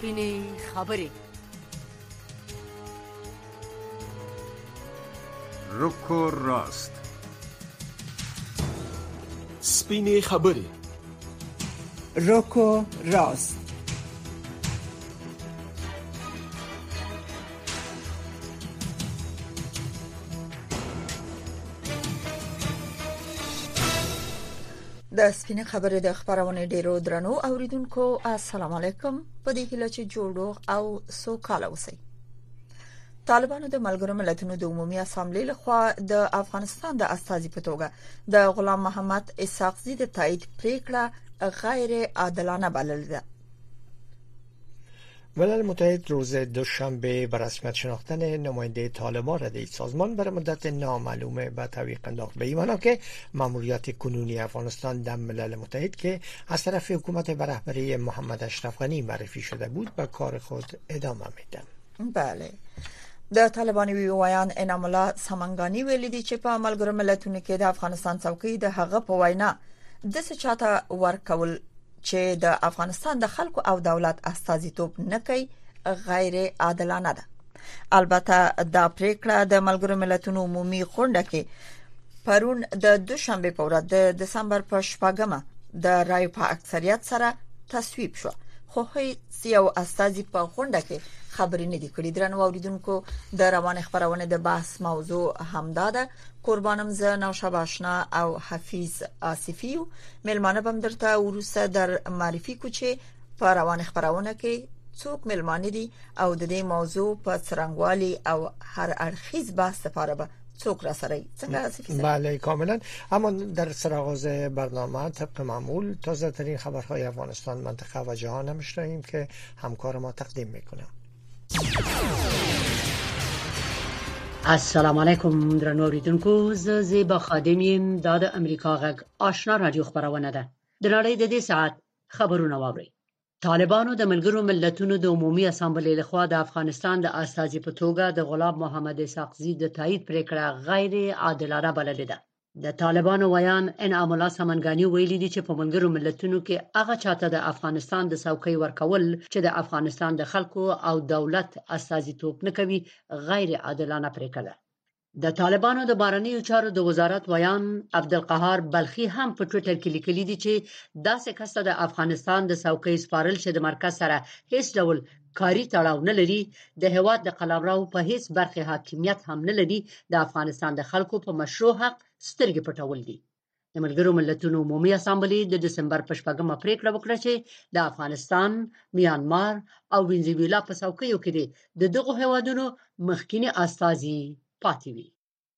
سپینې خبرې. رک و راست. سپینې خبرې. رک و راست. د سپینې خبرې د خبرونه ډیرو درنو اوریدونکو السلام علیکم. په دې هیله چې جوړ او سوکاله اوسئ. طالبانو د ملګرو ملتونو د عمومي اسامبلې لخوا د افغانستان د استازي په توګه د غلام محمد اسحاق زی د تایید پریکړه غیر عادلانه بلله. ملل متحد روز دوشنبه به رسمیت شناختن نماینده طالبان را دید. سازمان برای مدت نامعلومه به تعویق انداخت، به این معنا که ماموریت کنونی افغانستان در ملل متحد که از طرف حکومت به رهبری محمد اشرف غنی معرفی شده بود به کار خود ادامه میده. بله. د طالباني ویوایان انعام الله سمنګانی ویلي دي چې په ملګرو ملتونو کې د افغانستان څوکۍ د هغه په وینا د څه چاته ورکول چې د افغانستان د خلکو او دولت استازیتوب نه کوي غیر عادلانه ده. البته دا پریکړه د ملګرو ملتونو عمومي غونډه کې پرون د دوشنبه په ورځ د دسمبر په 8 د رای په اکثریت سره تصویب شو، خو هیڅ یو استازي په غونډه کې خبرې نه دي کړې. درنو اوریدونکو، د روان خبرونه د بحث موضوع همدا ده. قربانم زه نوشابه آشنا او حفیظ آصفیو ملمانه بم درته ورسره در معرفي کو چې په روان خبرونه کې څوک ملمانه دي او د دې موضوع په څرنګوالي او هر اړخیز بحث لپاره به څوک را سره څنګه آصفی؟ بله کاملا. اما در سرآغاز برنامه طبق معمول تازه ترین خبرهای افغانستان، منطقه و جهان میشنویم که همکار ما تقدیم میکنه. السلام علیکم درنو اوریدونکو، زه زیبا خادم یم. دا د امریکا غږ آشنا رادیو خبرونه ده. د نړۍ د دې ساعت خبرونه واورئ. طالبانو د ملګرو ملتونو د عمومي اسامبلې لخوا د افغانستان د استازي په توګه د غلام محمد اسحاق زی د تایید پریکړه غیر عادلانه بللې ده. د طالبانو ویان انعام الله سمنګانی ویلي دي چې په ملګرو ملتونو کې هغه چاته د افغانستان د څوکۍ ورکول چې د افغانستان د خلکو او دولت استازیتوب نه کوي غیر عادلانه پریکړه ده. د طالبانو د بهرنیو چارو د وزارت ویان عبدالقهار بلخی هم په ټوئیټر کې لیکلي دي چې داسې کس ته د افغانستان د څوکۍ سپارل چې د مرکز سره هیڅ ډول کاری تړاو نه لري، د هیواد د قلمرو په هیڅ برخه حاکمیت هم نه لري، د افغانستان د خلکو په مشروع حق سترګې پټول دي. د ملګرو ملتونو عمومي اسامبلې د دسمبر په 8 پریکړه وکړه چې د افغانستان، میانمار او وینزویلا په څوکیو کې د دغو هیوادونو مخکینی استازي پاتې وي.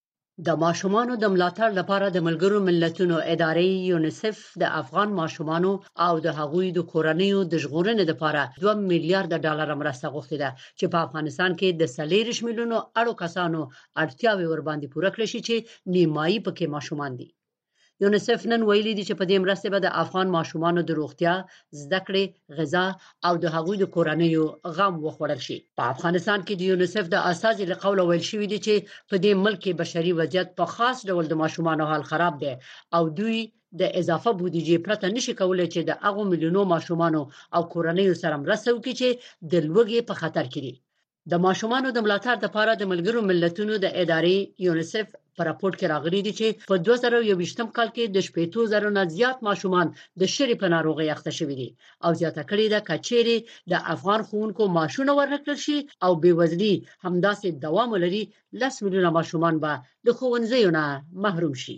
د ماشومانو د ملاتړ لپاره د ملګرو ملتونو ادارې یونیسف د افغان ماشومانو او د هغوی د کورنیو د ژغورنې لپاره 2 میلیارډ ډالر مرسته غوښتې ده چې په افغانستان کې د 40 میلیونو اړو کسانو اړتیاوې ورباندې پوره کړي شي چې نیمایي پکې ماشومان دي. یونیسف نن ویلي دي چې په دې مرسته به د افغان ماشومانو د روغتیا، زده کړې، غذا او د هغوی د کورنیو غم وخوړل شي. په افغانستان کې د یونیسف د اساسي لقول ویل شوی دی چې په دې ملک کې بشري وضعیت په خاص ډول د ماشومانو حال خراب دی او دوی د اضافه بودیجې پرته نشي کولای چې د هغو میلیونو ماشومانو او کورنیو سره مرسته وکړي چې د لوږې په خطر کې دي. د ماشومانو د ملاتړ لپاره د ملګرو ملتونو د ادارې یونیسف په راپور کې راغلي دي چې په 2021 کال کې د 15,000 نه زیات ماشومان د شری په ناروغي اخته شوي دي او زیاته کړي ده کچېري د افغان ښوونکو معاشونه ورنکړل شي او بېوزلي همداسې دوام ولري، 10 میلیونه ماشومان به د ښوونځیو نه محروم شي.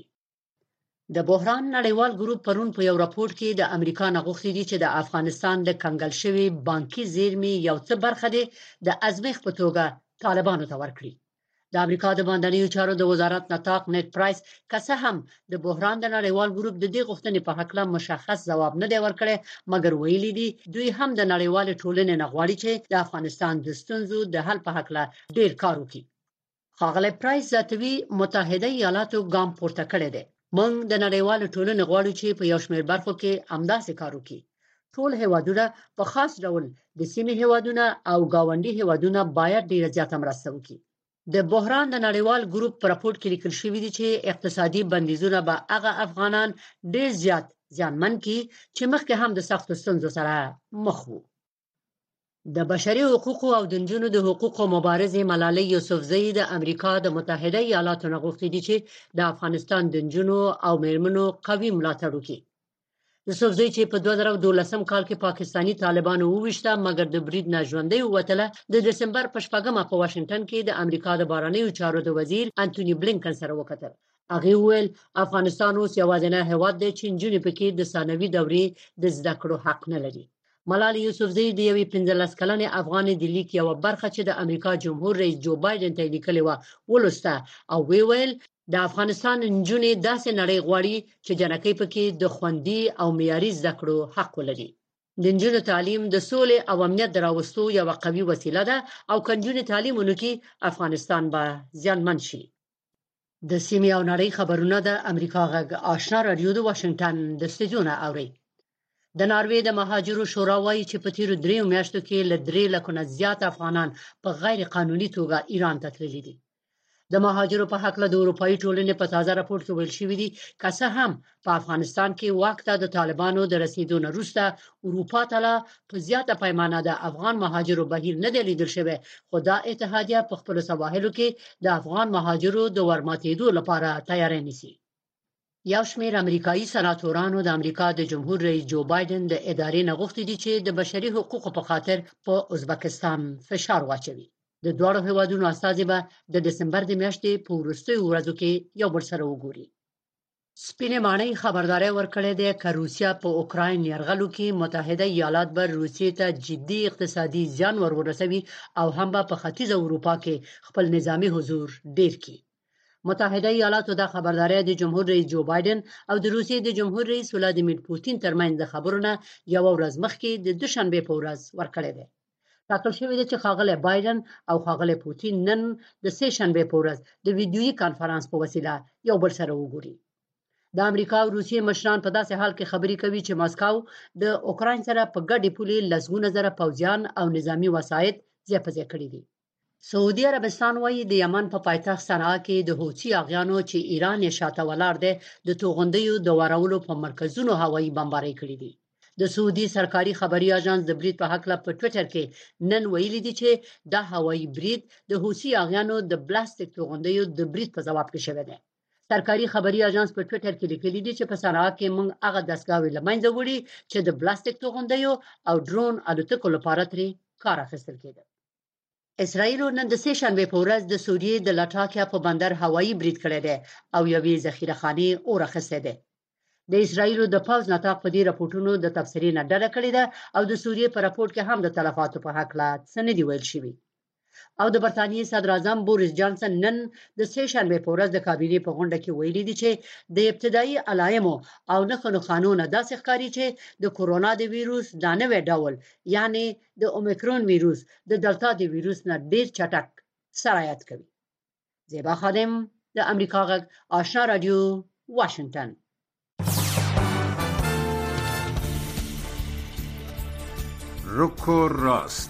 د بحران نړیوال ګروپ پرون په یو راپور کې د امریکا نه غوښتي دي چې د افغانستان د کنګل شوی بانکي زیرمې یو څه برخه ده د ازمېښت په توګه طالبانو ته ورکړي. د امریکا د باندنیو چارو د وزارت نطاق نیټ پرایس که څه هم د بحران د نړیوال ګروپ د دې غوښتنې په هکله مشخص ځواب نه دی ورکړی، مګر ویلي دي دوی هم د نړیوال ټولنې نه غواړي چې د افغانستان د ستونزو د حل په هکله ډیر کار وکړي. ښاغلی پرایس ذاتوي متحده ایالاتو ګام پورته کړی دی. موږ د نړیوال ټولنې غواړو چې په یو شمېر برخو کې همداسې کار وکړي. ټول هیوادونه په خاص ډول د سیمې هیوادونه او گاونډي هیوادونه باید ډیره زیاته مرسته وکړي. د بحران د نړیوال ګروپ په راپورټ کې لیکل شوی دی چې اقتصادي بندیزونه به هغه افغانان ډیر زیات زیانمن کړي چې مخکې هم د سختو ستونزو سره مخ وو. د بشري حقوقو او د نجونو د حقوقو مبارزې ملالۍ یوسفزۍ د امریکا د متحده ایالاتو نه غوښتي دي چې د افغانستان د نجونو او میرمنو قوي ملاتړ وکړي. یوسفزۍ چې په 2012 کال کې پاکستانی طالبانو وویشته مګر د برید نه ژوندۍ ووتله، د دسمبر په 4مه په واشنگټن کې د امریکا د بهرنیو چارو د وزیر انټونی بلینکن سره وکتل. هغه وویل افغانستان اوس یوازینی هیواد دی چې نجونې پکې د ثانوي دورې د زده کړو حق نه لري. ملالۍ یوسفزۍ د یوې 15 کلنې افغانې د لیک یو برخه چې د امریکا جمهور رئیس جو بایدن ته لیکلې و ولوسته او ویل د افغانستان نجونې داسې نړۍ غواړي چې جنکۍ پکې د خوندي او معیاري زده کړو حق ولري. د نجونو تعلیم د سولې او امنیت دراوستو یو قوي وسیله ده او کنجونې تعلیم ونکړي افغانستان به زیانمن شي. د سیمې او نړۍ خبرونه د امریکا غږ آشنا رادیو د واشنگټن د استودیو نه اوري. د ناروې د مهاجرو شورا وايي چې په تیرو 3 میاشتو کې له 3 لکه نه زیات افغانان په غیر قانوني توګه ایران ته تللي دي. د مهاجرو په حق له د اروپאי ټولنې په تازه راپور کې ویل شوی دی که څه هم په افغانستان کې واک ته د طالبانو د رسیدو نه وروسته اروپا ته لا په زیاته پیمانه د افغان مهاجرو بهیر نه دی لیدل شوی، خو دا اتحادیه په خپل سواحلو کې د افغان مهاجرو د ورماتېدو لپاره تیاری نیسي. یو شمېر امریکایي سناتورانو د امریکا د جمهور رئیس جو بایدن د ادارې نه غوښتي دي چې د بشري حقوقو په خاطر په ازبکستان فشار واچوي. د دوه هیوادونو استازي به د دسمبر د میاشتې په وروستیو ورځو کې یو بل سره وګوري. سپینې ماڼۍ خبرداري ورکړې ده چې روسیا په اوکراین یرغلو کې متحده ایالات به روسیې ته جدي اقتصادي زیان ورسوي او هم په ختیځ اروپا کې خپل نظامی حضور ډیر کړي. متحده ایالاتو دا خبرداري د جمهور رئیس جو بایدن او د روسیې د جمهور رئیس ولادیمیر پوتین ترمنځ د خبرونو یو ورځ مخکې د دوشنبه په ورځ ورکړې ده. ټاکل شوی دی چې ښاغلی بایدن او ښاغلی پوتین نن د سه شنبه په ورځ د ویډیویي کانفرنس په وسیله یو بل سره وګوري. د امریکا او روسیې مشران په داسې حال کې خبرې کوي چې ماسکو د اوکراین سره په ګډې پولې لسګونه زره پوځیان او نظامی وسایط ځای په ځای کړي دي. سعودي عربستان وايي د یمن په پایتخت صنعا کې د حوثي اغیانو چې ایران یې شاته ولاړ دی د توغندیو د ورولو په مرکزونو هوایي بمبارۍ کړې دي. د سعودي سرکاري خبري اژانس د برید په حق له په ټوئیټر کې نن ویلي دي چې دا هوایي برید د حوثي اغیانو د بلاستیک توغندیو د برید په جواب کې شوی دی. سرکاري خبري اژانس په ټوئیټر کې لیکلي دي چې په صنعا کې موږ هغه دستګاوې لمنځه وړي چې د بلاستیک توغندیو او ډرون الوتکو لپاره ترې کار اخیستل کېده. اسرائیل نن د سه شنبه په ورځ د سوریې د لټاکیا په بندر هوایي برید کړی دی او یوې ذخیره خانې اور اخیسته ده. د اسرائیل د پوز نتاق په دې راپورټونو د تفسیري نه ډډه کړې ده او د سوریې په راپورټ کې هم د تلفاتو په حق لا څه نه دی ویل شوی. او د برتانیې صدر اعظم بوریس جانسن نن د سه شنبه په ورځ د کابینې په غونډه کې ویلي دي چې د ابتدایي علایمو او نښو قانون داسې ښکاري چې د کورونا د ویروس د نوې ډول یعنی د اومیکرون ویروس د دلتا د ویروس نه ډیر چټک سرایت کوي. زیبا خادم د امریکا غږ آشنا رادیو واشنگتن. رک و راست،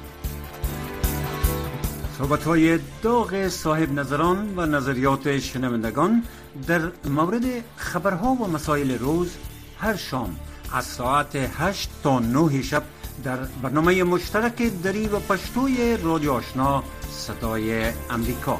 صحبت‌های داغ صاحب نظران و نظریات شنوندگان در مورد خبرها و مسائل روز هر شام از ساعت 8 تا 9 شب در برنامه مشترک دری و پشتوی رادیو آشنا صدای امریکا.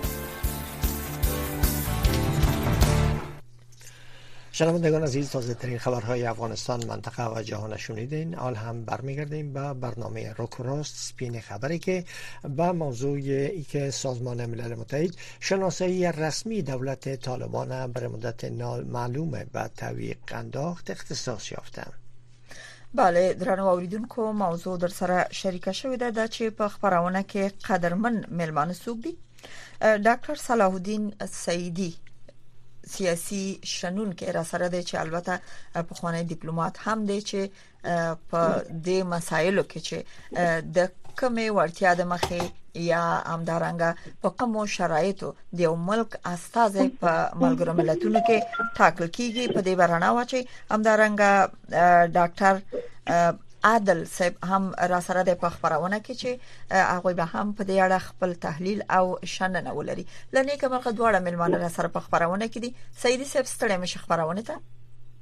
شنوندگان عزیز، تازه ترین خبرهای افغانستان، منطقه و جهان شنیدین. حال هم برمیگردیم به برنامه رک و راست سپین خبری که به موضوع ای که سازمان ملل متحد شناسایی رسمی دولت طالبان بر مدت نامعلوم به تعویق انداخت اختصاص یافته. بله درنو اوریدونکو، موضوع در سره شریکه شوې ده چې په خبرونه کې قدرمن ملمان سوق دي. ډاکټر صلاح الدین سعیدی سیاسي شنون کې را سره دی چې البته په خوانی ډیپلوماټ هم دی چې په دې مسایلو کې چې د کومې وړتیا د مخې یا همدارنګه په کومو شرایطو د یو ملک استازي په ملګرو ملتونو کې ټاکل کیږي. په دې برنامه واچي همدارنګه ډاکټر عادل صاحب هم را سره د خبرونه کې چې هغه به هم په دې اړه خپل تحلیل او شننه ولري. لنی کومه دواړه ملمانه را سره په خبرونه کې دي. سیدی صاحب ستړي مشه خبرونه ته.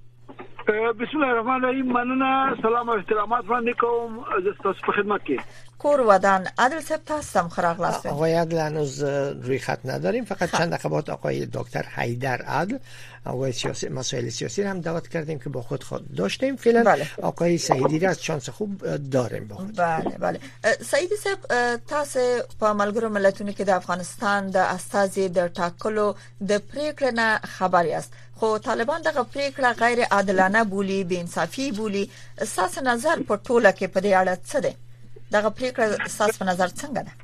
بسم الله الرحمن الرحیم. مننه، سلام او احترامات وړاندې کوم. زه تاسو په خدمت کې. کور ودان. عادل صاحب تاسو هم خراغلاست. آقای عادل هنوز روی خط نداریم، فقط چند دقیقه بعد آقای دکتر حیدر عادل آقای سیاسی مسائل سیاسی هم دعوت کردیم که با خود داشتیم. فعلا بله. آقای سعیدی را از چانس خوب داریم با خود. بله سعیدی صاحب تاسو په ملګرو ملتونو کې د افغانستان د استازي د ټاکلو د پریکړې نه خبر یاست، خو طالبان دغه پریکړه غیر عادلانه بولی، بے انصافي بولی. اساس نظر په ټوله کې په دې اړه څه دی؟ دغه پریکړه اساس په نظر څنګه ده؟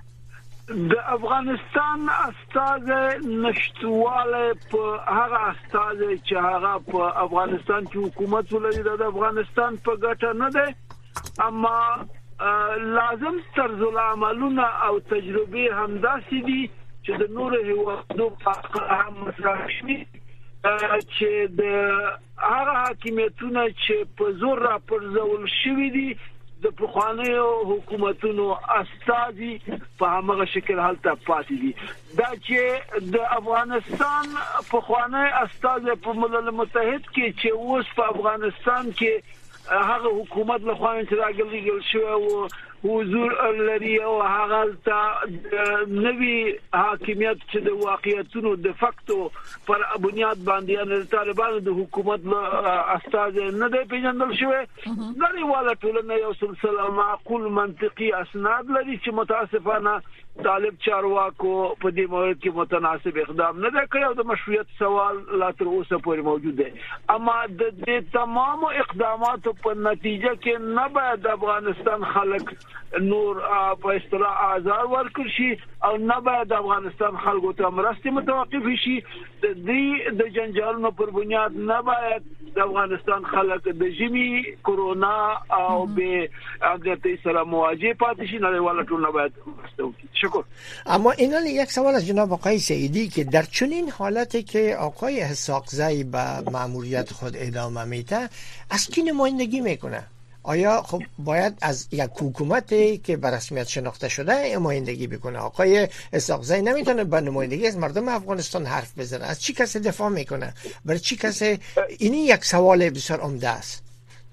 د افغانستان استاد نشټواله په هغه استاد چې هغه په افغانستان کې حکومت ولري د افغانستان په ګټه نه ده، اما لازم طرز العملونه او تجربه همداسې دي چې د نور هیوادو په هم مصرف شي چې د هغه حاکمیتونه چې په زور را پرځول شوی دي د پخوانیو حکومتونو استازي په هغه شکل حالت پاتې دي. دا چې د افغانستان پخوانی استازي په ملل متحد کې چې اوس په افغانستان کې هغه حکومت له خوا چې راغلي شو او حضور لري او هغه نوی حاکمیت چې د واقعیتونو د فاکتو پر بنیاد باندې د طالبانو د حکومت استاد نه دی پیژندل شوی. نړیواله ټولنه یو سلسله معقول منطقي اسناد لري چې متاسفانه طالب چارواکو په دې مورد کې متناسب اقدام نه کړی او د مشروعیت سوال لا تر اوسه پورې موجود دی. اما د دې تمام اقداماتو په نتیجه کې نه باید د افغانستان خلک نور په اصطلاح آزار ورکړي شي او نه باید د افغانستان خلکو ته مرستې متوقف شي. د دې د جنجالونو پر بنیاد نه باید د افغانستان خلک د ژمي کرونا او به امنیتي سره مواجه پاتې شي. نړیواله ټولنه باید شکر. اما اینال یک سوال از جناب آقای سعیدی که در چنین حالتی که آقای اسحاقزی به مأموریت خود ادامه میده از کی نمایندگی میکنه؟ آیا خب باید از یک حکومتی که به رسمیت شناخته شده نمایندگی بکنه؟ آقای اسحاقزی نمیتونه به نمایندگی از مردم افغانستان حرف بزنه. از چی کسی دفاع میکنه؟ برای چی کسی؟ این یک سوال بسیار عمده است.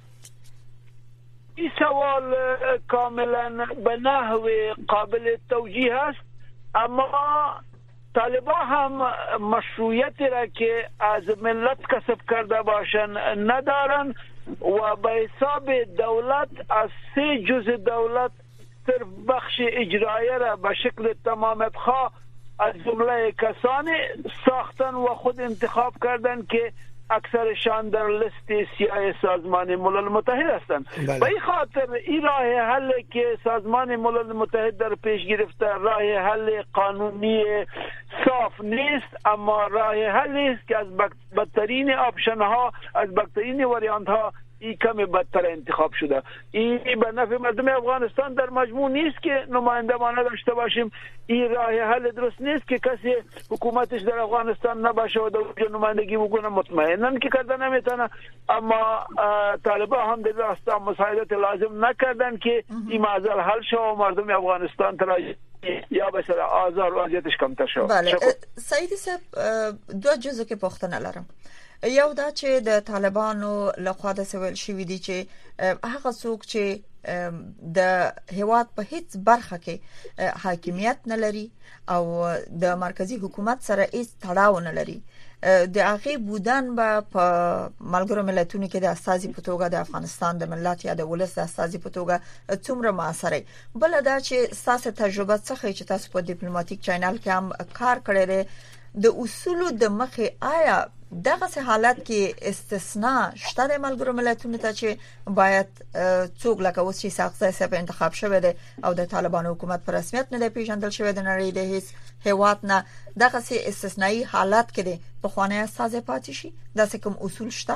این سوال کاملا به نحو قابل توجیه است، اما طالبان هم مشروعیتی را که از ملت کسب کرده باشند ندارن و به حساب دولت از 3 جزء دولت صرف بخش اجرایی را به شکل تمامیت خواه از جمله کسانی ساختن و خود انتخاب کردن که اکثرشان در لیست سیاه سازمان ملل متحد هستند. به این خاطر این راه حل که سازمان ملل متحد در پیش گرفته راه حل قانونی صاف نیست، اما راه حلی است که از بدترین آپشن ها، از بدترین وریانت ها این کم بدتر انتخاب شده. این به نفع مردم افغانستان در مجموع نیست که نماینده ما نداشته باشیم. این راه حل درست نیست که کسی حکومتش در افغانستان نباشه و در نمایندگی بکنه. مطمئنن که کرده نمیتونه، اما طالبان هم در راستا مساعدت لازم نکردن که این معضل حل شو و مردم افغانستان تراجع یا به سر آزار و اذیتش کمتر شو. بله سعیدی صاحب دو جزء کې پوښتنه لرم. یو دا چې د طالبانو لخوا د سویل شوې دي چې هغه څوک چې د هیواد په هیڅ برخه کې حاکمیت نه لري او د مرکزی حکومت سره هیڅ تړاو نه لري، د هغه بودن په ملګرو ملتونو کې د استازي په توګه د افغانستان د ملت یا د ولس د استازي په توګه څومره موثره. بل دا چې ساسه تجربه څخه چې تاسو په ډیپلوماټیک چینل کې هم کار کړی دی د اصولو د مخه آیا دغه حالت کې استثناء شته د ملګرو ملتونو ته چې باید څوک لکه اوس چې ساقزه سپ انتخاب شوه دی او د طالبانو حکومت په رسمیت نه دی پیژندل شوی د نړۍ د هیڅ هیواد نه دغه سي استثنایی حالت کې دی په خوانه اساس پاتې شي؟ داسې کوم اصول شته؟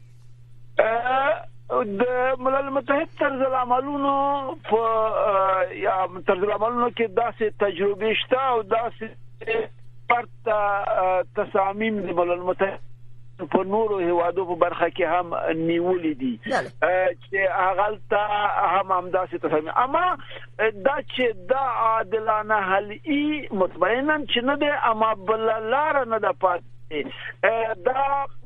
د ملل متحد طرز العملونو په یا طرز العملونو کې داسې تجربه شته او داسې پرته تصامیم د ملل متحد په نورو هیوادو په برخه کې هم نیولې دي چې هغه ته هم داسې تصامیم، اما دا چې دا عادلانه حل ای مطمئناً چې نه ده، اما بل لار نه ده پاتې. دا د دې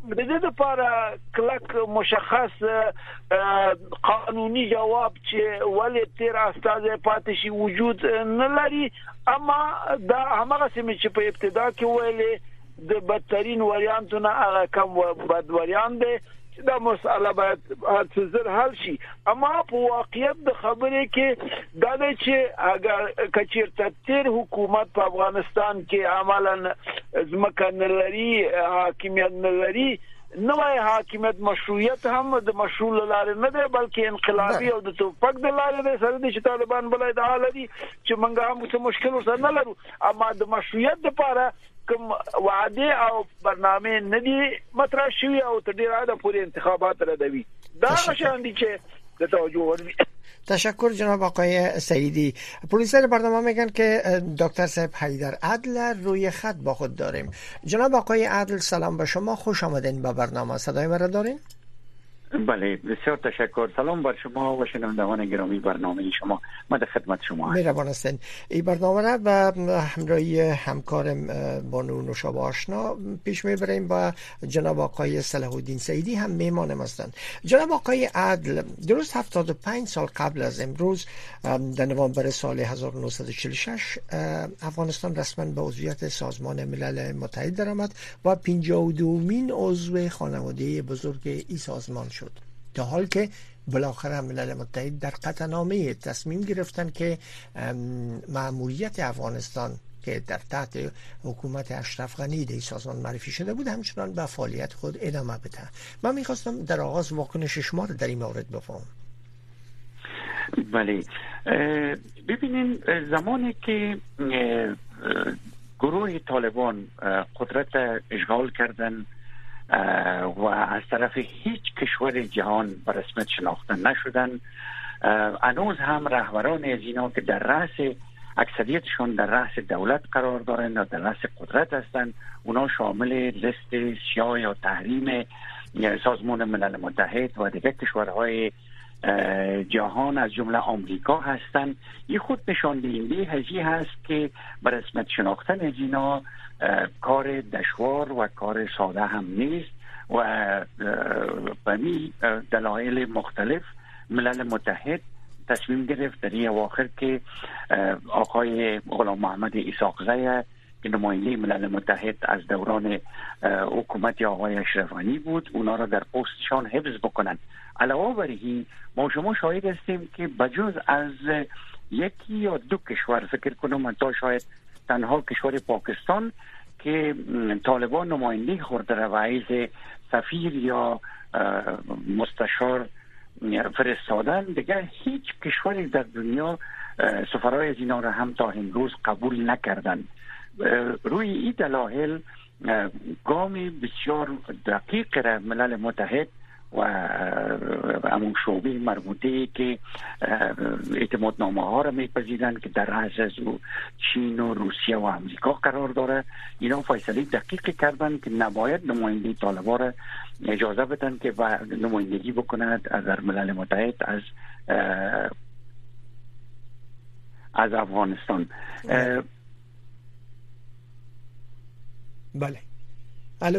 لپاره کلک مشخص قانوني جواب چې ولې تیر استاد پاتې شي وجود نه لري. اما دا هغه سم چې په ابتدا کې ویلې د بدترین وریانتونه هغه کم بد وریان دی دا مسأله باید څه حل شي. اما په واقعیت د خبرې کې دا دی چې اگر کچیرته تیر حکومت په افغانستان کې عملاً ځمکه نه لري حاکمیت نه لري نوې حاکمیت مشروعیت هم د مشروع لارې نه دی بلکې انقلابي او د توپک د لارې دی سره د طالبان بلای د حال دي چې موږ هم څه مشکل سره نه لرو. اما د مشروعیت لپاره کوم وعده او برنامه ندي مطرح شوی او تر ډیره د پوری انتخابات ردوي دا شان دي چې د توجه ورني. تشکر جناب آقای سعیدی. پروډوسر برنامه میگن که دکتر صاحب حیدر عدل روی خط با خود داریم. جناب آقای عدل سلام به شما، خوش آمدین به برنامه. صدای مرا دارین؟ بله بسیار تشکر. سلام بر شما و شنوندگان گرامی برنامه شما. ما در خدمت شما هستیم. مهربان هستین. این برنامه را به همراهی همکار بانو نوشابه آشنا پیش میبریم و جناب آقای صلاح الدین سعیدی هم میهمانم هستند. جناب آقای عدل درست 75 سال قبل از امروز در نوامبر سال 1946 افغانستان رسما به عضویت سازمان ملل متحد درآمد و 52مین عضو خانواده بزرگ این سازمان شد. در حال که بالاخره ملل متحد در قطعنامه تصمیم گرفتن که مأموریت افغانستان که در تحت حکومت اشرف غنی در سازمان معرفی شده بود همچنان به فعالیت خود ادامه بده. من میخواستم در آغاز واکنش شما رو در این مورد بفهم. بله ببینین زمانی که گروه طالبان قدرت اشغال کردن و از طرف هیچ کشور جهان به رسمیت شناخته نشدن هنوز هم رهبران از اینا که در رأس اکثریتشون در رأس دولت قرار دارن و در رأس قدرت هستند اونا شامل لیست سیاه یا تحریم سازمان ملل متحد و دیگر کشورهای جهان از جمله آمریکا هستند. این خود نشان دهنده هزی هست که به رسمیت شناختن از اینا کار دشوار و کار ساده هم نیست و به دلایل مختلف ملل متحد تصمیم گرفت در این اواخر که آقای غلام محمد اسحاقزی که نماینده ملل متحد از دوران حکومت آقای اشرف غنی بود اونا را در پستشان حفظ بکنند. علاوه بر این ما شما شاهد هستیم که بجز از یکی یا دو کشور فکر کنم تا شاید تنها کشور پاکستان که طالبان نماینده خورده را و عیز سفیر یا مستشار فرستادن دیگر هیچ کشوری در دنیا سفرای از اینا را هم تا امروز قبول نکردن. روی این دلایل گام بسیار دقیق را ملل متحد و همون شعبه مربوطه که اعتماد نامه ها را میپذیرند که در رأس از چین و روسیه و امریکا قرار داره اینا فیصله دقیق کردن که نباید نماینده طالبان را اجازه بدن که نمایندگی بکند در ملل متحد از افغانستان. بله الو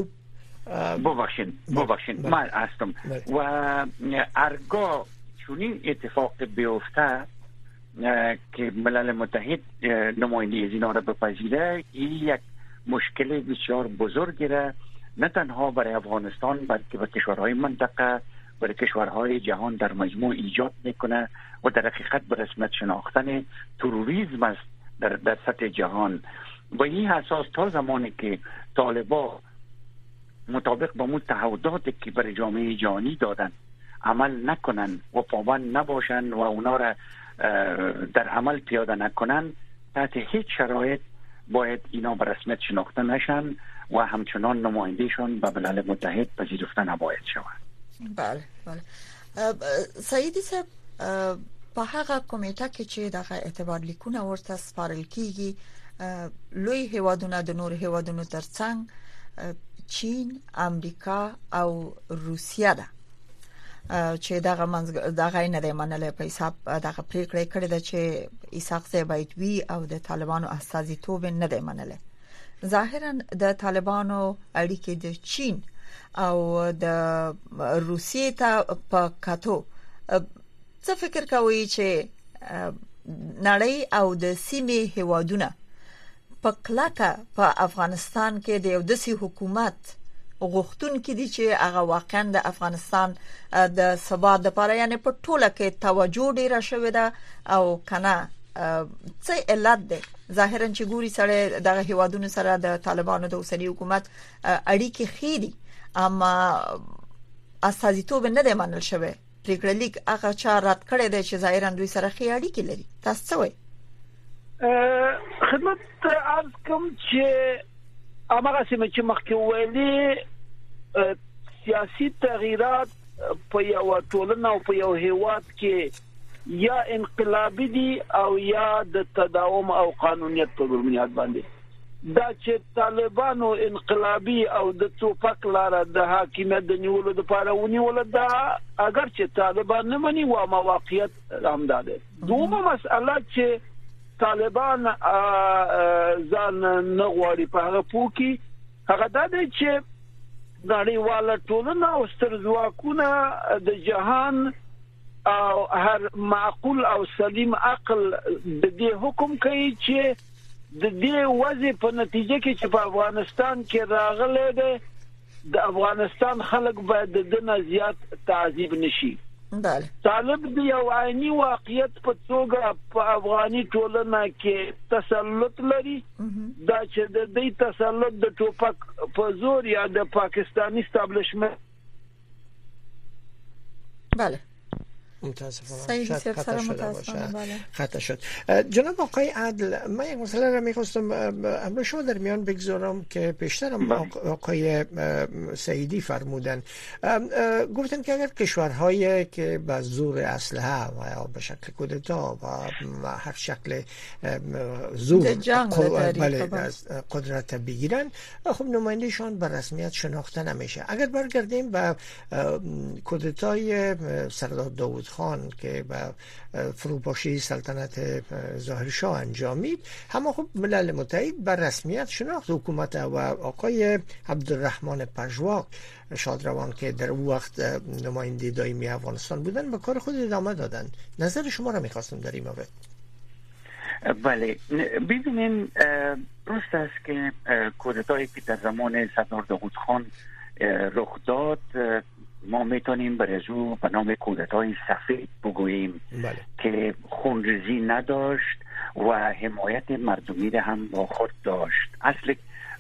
ببخشین من هستم و ارگاه چونین اتفاق بیفته که ملل متحد نماینده از اینا را بپذیره این یک مشکل بسیار بزرگی را نه تنها برای افغانستان بلکه به کشورهای منطقه برای کشورهای جهان در مجموع ایجاد میکنه و در حقیقت به رسمیت شناختن تروریسم است در سطح جهان. با این اساس تا زمانی که طالبان مطابق با اون تعهداتی که برای جامعه جهانی دادن عمل نکنن و پابند نباشن و اونا را در عمل پیاده نکنن تحت هیچ شرایط باید اینا به رسمیت شناخته نشن و همچنان نمایندهشون به ملل متحد پذیرفته نباید شود. بله سعیدی صاحب په هغه کمیټه کې چې دغه اعتبار لیکونه ورته سپارل کیږي لوی هیوادونه د نور هیوادونو ترڅنګ چین، امریکا او روسیه ده چې دغه نه د منلې په حساب دغه پریکړه کړې ده چې اسحاق باید وی او د طالبانو استازیتوب نه دی منلې. ظاهرا د طالبانو اړیکې د چین او د روسیې ته په کاتو څه فکر کوي چې نړۍ او د سیمې هیوادونه په کلاکه په افغانستان کې د یو داسې حکومت غوښتون کې دي چې هغه واقعا د افغانستان د ثبات لپاره یعنی په ټوله کې توجه ډیره شوې ده او کنه څه علت ده ظاهرا چې ګوري سره د هیوادونو سره د طالبانو د اوسنی حکومت اړیکې خېدي اما اساسیتوب نه دی منل شوی پریکړه لیک هغه چا رات کړی دی چې ظاهرا دوی سره خې اړیکې لري تاسو څه وایي خدمت عرض کوم چې امغه سم چې مخکې ویلي سیاسي تغیرات په یو ټولنه او په یو هیواد کې یا انقلابي دي او یا د تداوم او قانونیت په بنیاد باندې دا چې طالبانو انقلابي او د توپک لاره د حاکمیت د نیولو لپاره ونیول دا اگر چې طالبان نه مني و مواقعیت همداده دومره مسأله چې طالبان ځان نه غواړي په هغه پوکي هغه د چې نړیواله ټولنه او سترځواکونه د جهان او هر معقول او سلیم عقل د دې حکم کوي چې د دې وضع په نتیجه کې چې په افغانستان کې راغله ده د افغانستان خلک باید د نه زیات تعذيب نشي بله طالب دی یو عیني واقعیت په توګه په افغاني ټولنه کې تسلط لري دا چې د دې تسلط د ټوپک په زور یا د پاکستاني استابلیشمنت بله متاسفانه شاید خطا شد جناب آقای عدل من یک مسئله را می‌خواستم امروز شما در میان بگذارم که پیشترم آقای سعیدی فرمودن گفتن که اگر کشورهایی که با زور اسلحه و یا به شکل کودتا و هر شکل زور قدرت بگیرن خب نمایندهشان به رسمیت شناخته نمیشه اگر برگردیم به کودتای سردار داوود خان که با فروپاشی سلطنت ظاهرشاه انجامید اما خب ملل متحد بر رسمیت شناخت حکومت و آقای عبدالرحمن پژواک شادروان که در اون وقت نماینده دائمی افغانستان بودن به کار خود ادامه دادن نظر شما را میخواستم در این مورد بله ببینین درست است که کودتایی که در زمان سردار داوود خان رخ داد ما میتونیم برزو به نام کودتای سفید بگوییم بله. که خونریزی نداشت و حمایت مردمی را هم با خود داشت اصل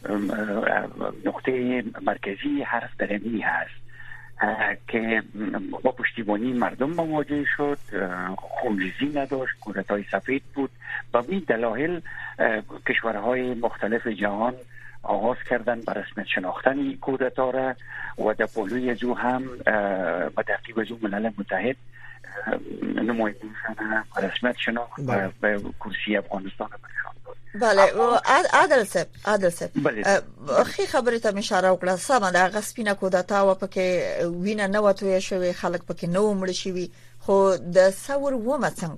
نقطه مرکزی حرف درمی هست که با پشتیبانی مردم مواجه شد خونریزی نداشت کودتای سفید بود با این دلایل کشورهای مختلف جهان آغاز کردن بر رسمیت شناختن کودتا را و در پلوی از او هم با ترتیب از او ملل متحد نمایندگان بر رسمیت شناخت و به کرسی افغانستان برشان داد. بله عادل صاحب خی خبرې ته اشاره وکړه سمه ده غسپینه کودتا و پکې وینه نه وته شوی خلک پکې نو مړ شي خو د ثور و څنګه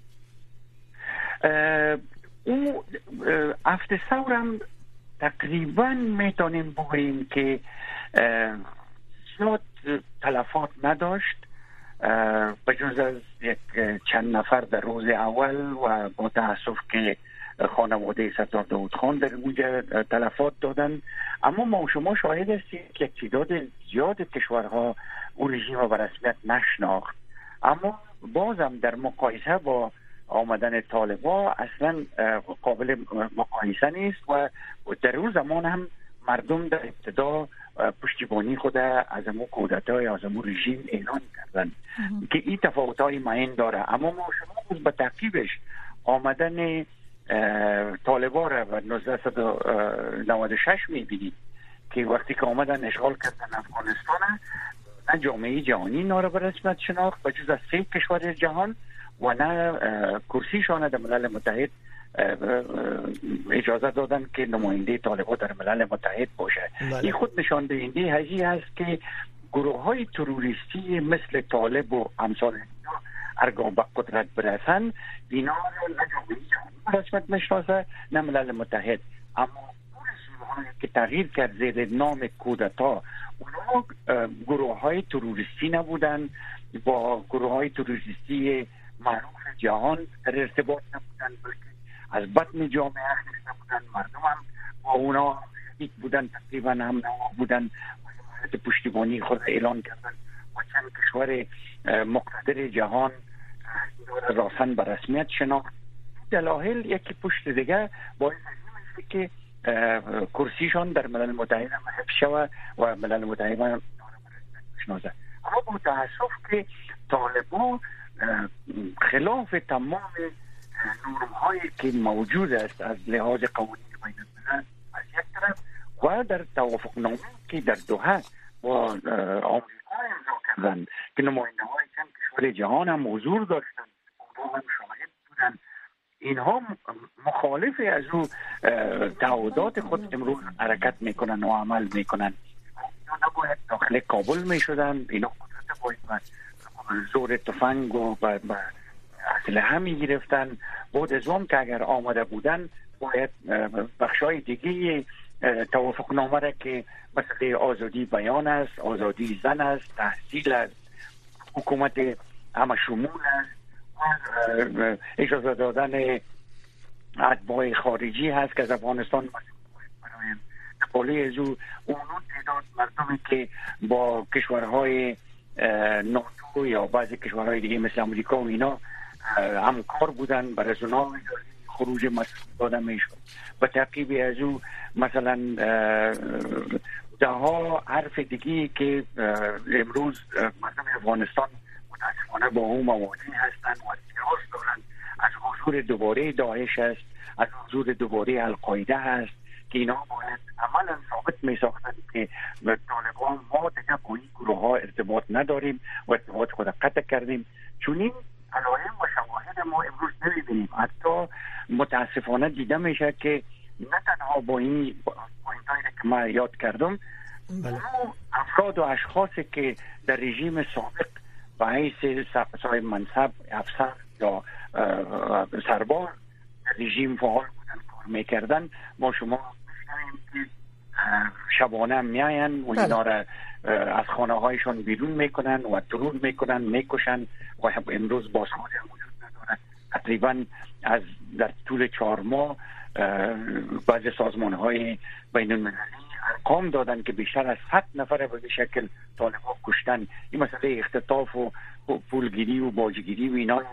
او افت ثورم تقریبا میتونیم بگوییم که زیاد تلفات نداشت بجز از یک چند نفر در روز اول و با تأسف که خانواده سردار داوود خان در اونجا تلفات دادن اما ما شما شاهد هستیم که یک تعداد زیاد کشورها اون رژیم را به رسمیت نشناخت اما بازم در مقایسه با آمدن طالبا اصلا قابل مقایسه نیست و در اون زمان هم مردم در ابتدا پشتیبانی خود از امو کودتای از امو رژیم اعلان کردن که این تفاوت‌های معین داره اما ما شما به تعقیبش آمدن طالبا را و 1996 می‌بینید که وقتی که آمدن اشغال کردن افغانستان نه جامعه جهانی اینا را به رسمیت شناخت بجز از 3 کشور جهان و نه کرسیشان در ملل متحد اجازه دادن که نماینده طالبان در ملل متحد باشه. این خود نشان دهنده هایی است که گروه های تروریستی مثل طالب و امثال اینا ارگاه به قدرت برسن اینا را نه جامعه جهانی رسمیت میشناسه نه ملل متحد اما رژیم‌هایی که تغییر کرد زیر نام کودتا، اونا گروه‌های تروریستی نبودن، با گروه‌های تروریستی معروف جهان در ارتباط نبودن، بلکه از بطن جامعه نبودن. مردم هم با اونا شدید بودن، تقریبا هم نوا بودن و حمایت پشتیبانی خود اعلان کردن و چند کشور مقتدر جهان راسن به رسمیت شناخت. دلایل یکی پشت دیگه باعث میشه که کرسیشان در ملل متحد حفظ شود و ملل متحد بشناسه. اما با تاسف که طالبان خلاف تمام نورم هایی که موجود است از لحاظ قوانین بین الملل از یک طرف و در توافق نامه که در دوحه با آمریکا امضا کردن که نماینده های چند کشور جهان هم حضور داشتن، اونها هم شاهد بودن، اینها مخالف از او تعهدات خود امروز حرکت میکنن و عمل میکنن. اینا نباید داخل کابل میشدن، اینا قدرت باید زور تفنگ و اسلحه میگرفتن. بعد از اون که اگر آمده بودن باید بخشای دیگه توافق نامه را که مثل آزادی بیان است، آزادی زن است، تحصیل است، حکومت همه شمول است، اجازه دادن اتباع خارجی هست که از افغانستان برای نقاله از اون تعداد مردمی که با کشورهای ناتو یا بعضی کشورهای دیگه مثل امریکا و اینا همکار بودن، برای از اونا خروج داده میشد. به تعقیب از او مثلا ده ها حرف دیگه که امروز مردم افغانستان متاسفانه با اون مواجه هستند و اعتراض دارن، از حضور دوباره داعش است، از حضور دوباره القاعده هست که اینا باید عملا ثابت می ساختن که طالبان ما دیگه با این گروه ها ارتباط نداریم و ارتباط خود قطع کردیم. چون این علائم و شواهد ما امروز نمیبینیم. حتی متاسفانه دیده میشه که نه تنها با این پوینتایی که ما یاد کردم، افراد و اشخاصی که در رژیم سابق به حیث صاحب منصب، افسر یا سرباز در رژیم فعال بودن، کار میکردن، ما شما میشنویم که شبانه میاین و اینا را از خانه هایشان بیرون میکنن و ترور میکنن، میکشن و امروز بازخوردی وجود نداره. تقریبا از در طول 4 ماه بعضی سازمان های بین المللی ارقام دادن که بیشتر از 100 نفر به شکل طالبان کشتن. این مسئله اختطاف و پولگیری و باجگیری و اینا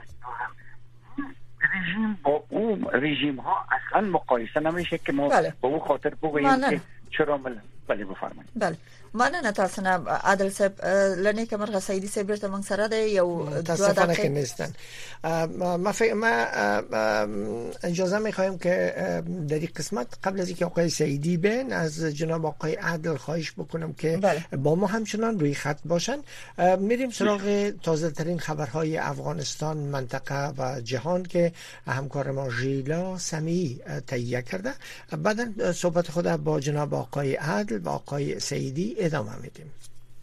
رژیم با اون رژیم ها اصلا مقایسه نمیشه که ما با اون خاطر بگوییم که چرا بله بفرمایید. بله مننه تاسو نه عادل صاحب لنی که مرغه سیدی صاحب برته من سره ده یو دو دقیقه نیستن. ما اجازه میخوایم که در این قسمت قبل از اینکه آقای سیدی بین از جناب آقای عادل خواهش بکنم که با ما همچنان روی خط باشن. میریم سراغ تازه ترین خبرهای افغانستان، منطقه و جهان که همکار ما ژیلا سمیعی تهیه کرده. بعدا صحبت خود با جناب آقای عادل و آقای سیدی ادامه میدیم.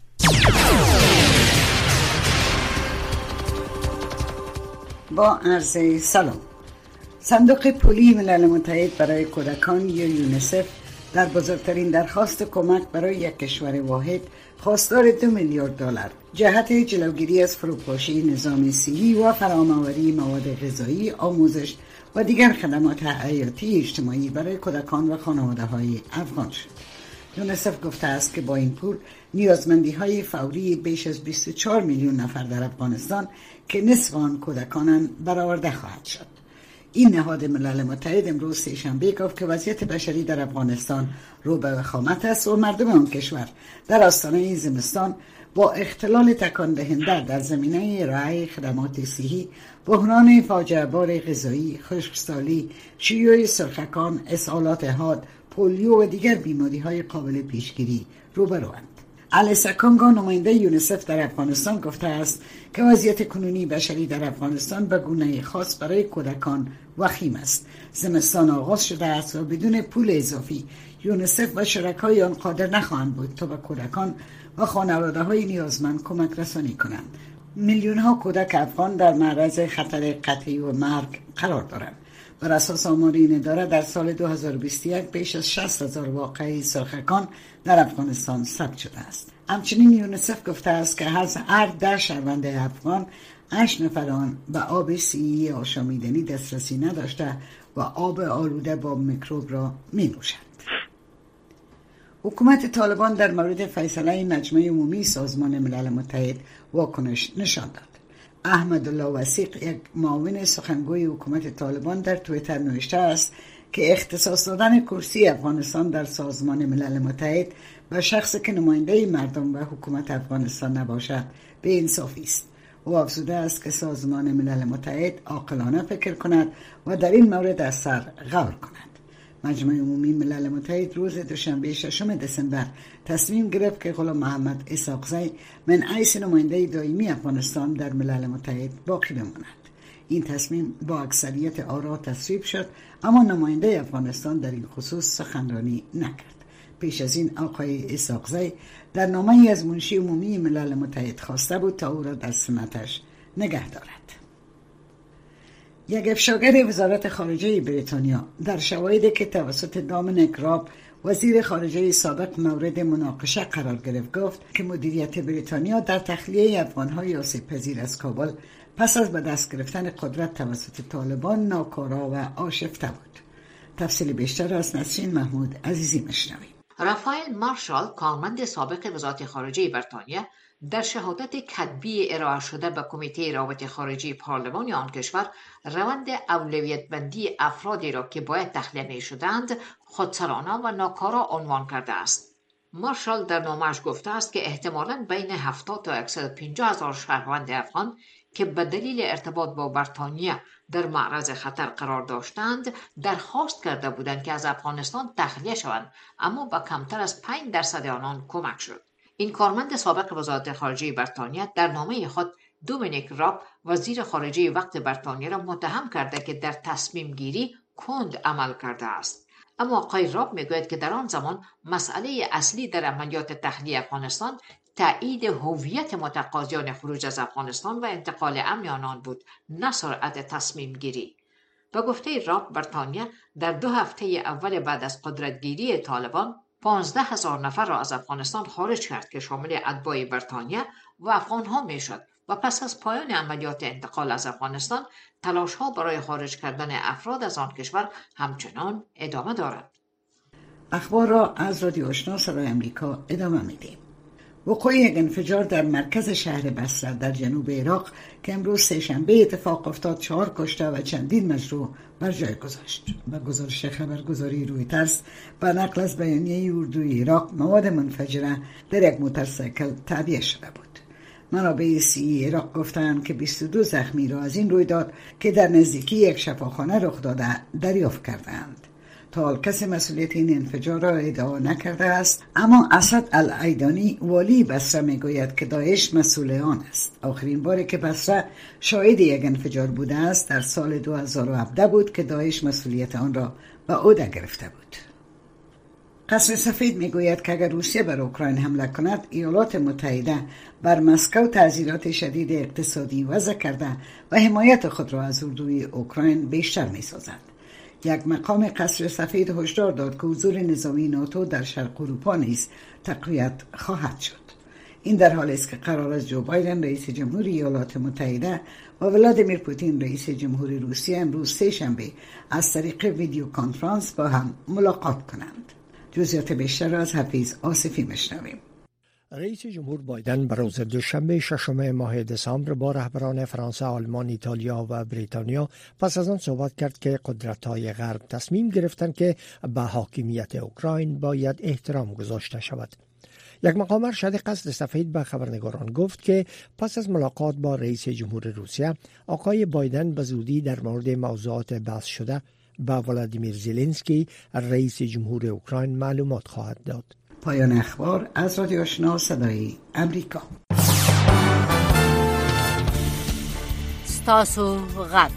با عرض سلام. صندوق پولی ملل متحد برای کودکان یا یونیسف در بزرگترین درخواست کمک برای یک کشور واحد خواستار 2 میلیارد دلار جهت جلوگیری از فروپاشی نظام صحی و فرام‌آوری مواد غذایی، آموزش و دیگر خدمات حیاتی اجتماعی برای کودکان و خانواده‌های افغان شد. یونیسف گفته است که با این پول نیازمندی‌های فوری بیش از 24 میلیون نفر در افغانستان که نصف آن کودکانند برآورده خواهد شد. این نهاد ملل متحد امروز سه‌شنبه گفت که وضعیت بشری در افغانستان رو به وخامت است و مردم آن کشور در آستانه زمستان با اختلال تکان دهنده در زمینه ارائه خدمات صحی، بحران فاجعه بار غذایی، خشکسالی، شیوع سرخکان، اسهالات حاد، پولیو و دیگر بیماری‌های قابل پیشگیری روبروند. الیسا کانگا نماینده یونیسف در افغانستان گفته است که وضعیت کنونی بشری در افغانستان به گونه خاص برای کودکان وخیم است. زمستان آغاز شده است و بدون پول اضافی یونیسف و شرکای آن قادر نخواهند بود تا به کودکان و خانواده‌های نیازمند کمک رسانی کنند. میلیون‌ها کودک افغان در معرض خطر قطعی و مرگ قرار دارند. بر اساس آمار این اداره در سال 2021 بیش از 60,000 واقعه سرخکان در افغانستان ثبت شده است. همچنین یونیسف گفته است که هر 10 شهروند افغان 8 نفر آن به آب سیئی آشامیدنی دسترسی نداشته و آب آلوده با میکروب را می نوشند. حکومت طالبان در مورد فیصله مجمع عمومی سازمان ملل متحد واکنش نشان داد. احمد الله وثیق، یک معاون سخنگوی حکومت طالبان، در توییتر نوشته است که اختصاص دادن کرسی افغانستان در سازمان ملل متحد به شخصی که نماینده مردم و حکومت افغانستان نباشد به انصافی است. او افزوده است که سازمان ملل متحد عاقلانه فکر کند و در این مورد از سر غور کند. مجمع عمومی ملل متحد روز دوشنبه 6 دسامبر تصمیم گرفت که غلام محمد اسحاقزی من حیث نماینده دائمی افغانستان در ملل متحد باقی بماند. این تصمیم با اکثریت آرا تصویب شد، اما نماینده افغانستان در این خصوص سخنرانی نکرد. پیش از این آقای اسحاقزی در نامه‌ای از منشی عمومی ملل متحد خواسته بود تا او را در سمتش نگه دارد. یک افشاگر وزارت خارجه بریتانیا در شواهدی که توسط دامینیک راب وزیر خارجه سابق مورد مناقشه قرار گرفت گفت که مدیریت بریتانیا در تخلیه افغان‌های آسیب‌پذیر از کابل پس از به دست گرفتن قدرت توسط طالبان ناکارا و آشفته بود. تفصیل بیشتر از نسرین محمود عزیزی میشنویم. رافائل مارشال، کارمند سابق وزارت خارجه بریتانیا، در شهادت کتبی ارائه شده به کمیته روابط خارجی پارلمان آن کشور روند اولویت بندی افرادی را که باید تخلیه می شدند خودسرانه و ناکارا عنوان کرده است. مارشال در نامه‌اش گفته است که احتمالاً بین 70 تا 150 هزار شهروند افغان که به دلیل ارتباط با بریتانیا در معرض خطر قرار داشتند درخواست کرده بودند که از افغانستان تخلیه شوند، اما با کمتر از 5% آنان کمک شد. این کارمند سابق وزارت خارجه بریتانیا در نامه خود دومینیک راب وزیر خارجه وقت بریتانیا را متهم کرده که در تصمیم گیری کند عمل کرده است. اما آقای راب میگوید که در آن زمان مسئله اصلی در عملیات تخلیه افغانستان تایید هویت متقاضیان خروج از افغانستان و انتقال امن آنان بود، نه سرعت تصمیم گیری. به گفته راب، بریتانیا در 2 هفته اول بعد از قدرتگیری طالبان 15,000 نفر را از افغانستان خارج کرد که شامل اتباع بریتانیا و افغان‌ها میشد و پس از پایان عملیات انتقال از افغانستان تلاش‌ها برای خارج کردن افراد از آن کشور همچنان ادامه دارد. اخبار را از رادیو آشنا صدای آمریکا ادامه میدیم. وقوع یک انفجار در مرکز شهر بصره در جنوب عراق که امروز سه‌شنبه اتفاق افتاد 4 کشته و چندین مجروح بر جای گذاشت. با گزارش خبرگزاری رویترز و نقل از بیانیه اردوی عراق، مواد منفجره در یک موتورسیکل تعبیه شده بود. منابع سی عراق گفتند که 22 زخمی را از این رویداد که در نزدیکی یک شفاخانه رخ داده دریافت کردند. تا حال کسی مسئولیت این انفجار را ادعا نکرده است، اما اسد العیدانی والی بصره میگوید که داعش مسئول آن است. آخرین باری که بصره شاهد یک انفجار بوده است در سال 2017 بود که داعش مسئولیت آن را به عهده گرفته بود. قصر سفید میگوید که اگر روسیه بر اوکراین حمله کند، ایالات متحده بر مسکو تعزیرات شدید اقتصادی وضع کرده و حمایت خود را از اردوی اوکراین بیشتر میسازد. یک مقام قصر سفید هشدار داد که حضور نظامی ناتو در شرق اروپا نیز تقویت خواهد شد. این در حالی است که قرار است جو بایدن رئیس جمهوری ایالات متحده و ولادیمیر پوتین رئیس جمهوری روسیه امروز سه‌شنبه از طریق ویدیو کنفرانس با هم ملاقات کنند. جزئیات بیشتر از حفیظ آصفی میشنویم. رئیس جمهور بایدن روز دوشنبه 6 ماه دسامبر با رهبران فرانسه، آلمان، ایتالیا و بریتانیا پس از آن صحبت کرد که قدرت‌های غرب تصمیم گرفتند که به حاکمیت اوکراین باید احترام گذاشته شود. یک مقام ارشد قصر سفید به خبرنگاران گفت که پس از ملاقات با رئیس جمهور روسیه، آقای بایدن به زودی در مورد موضوعات بحث شده با ولادیمیر زلنسکی رئیس جمهور اوکراین معلومات خواهد داد. پایان اخبار از رادیو آشنا صدای آمریکا. ستاسو غږ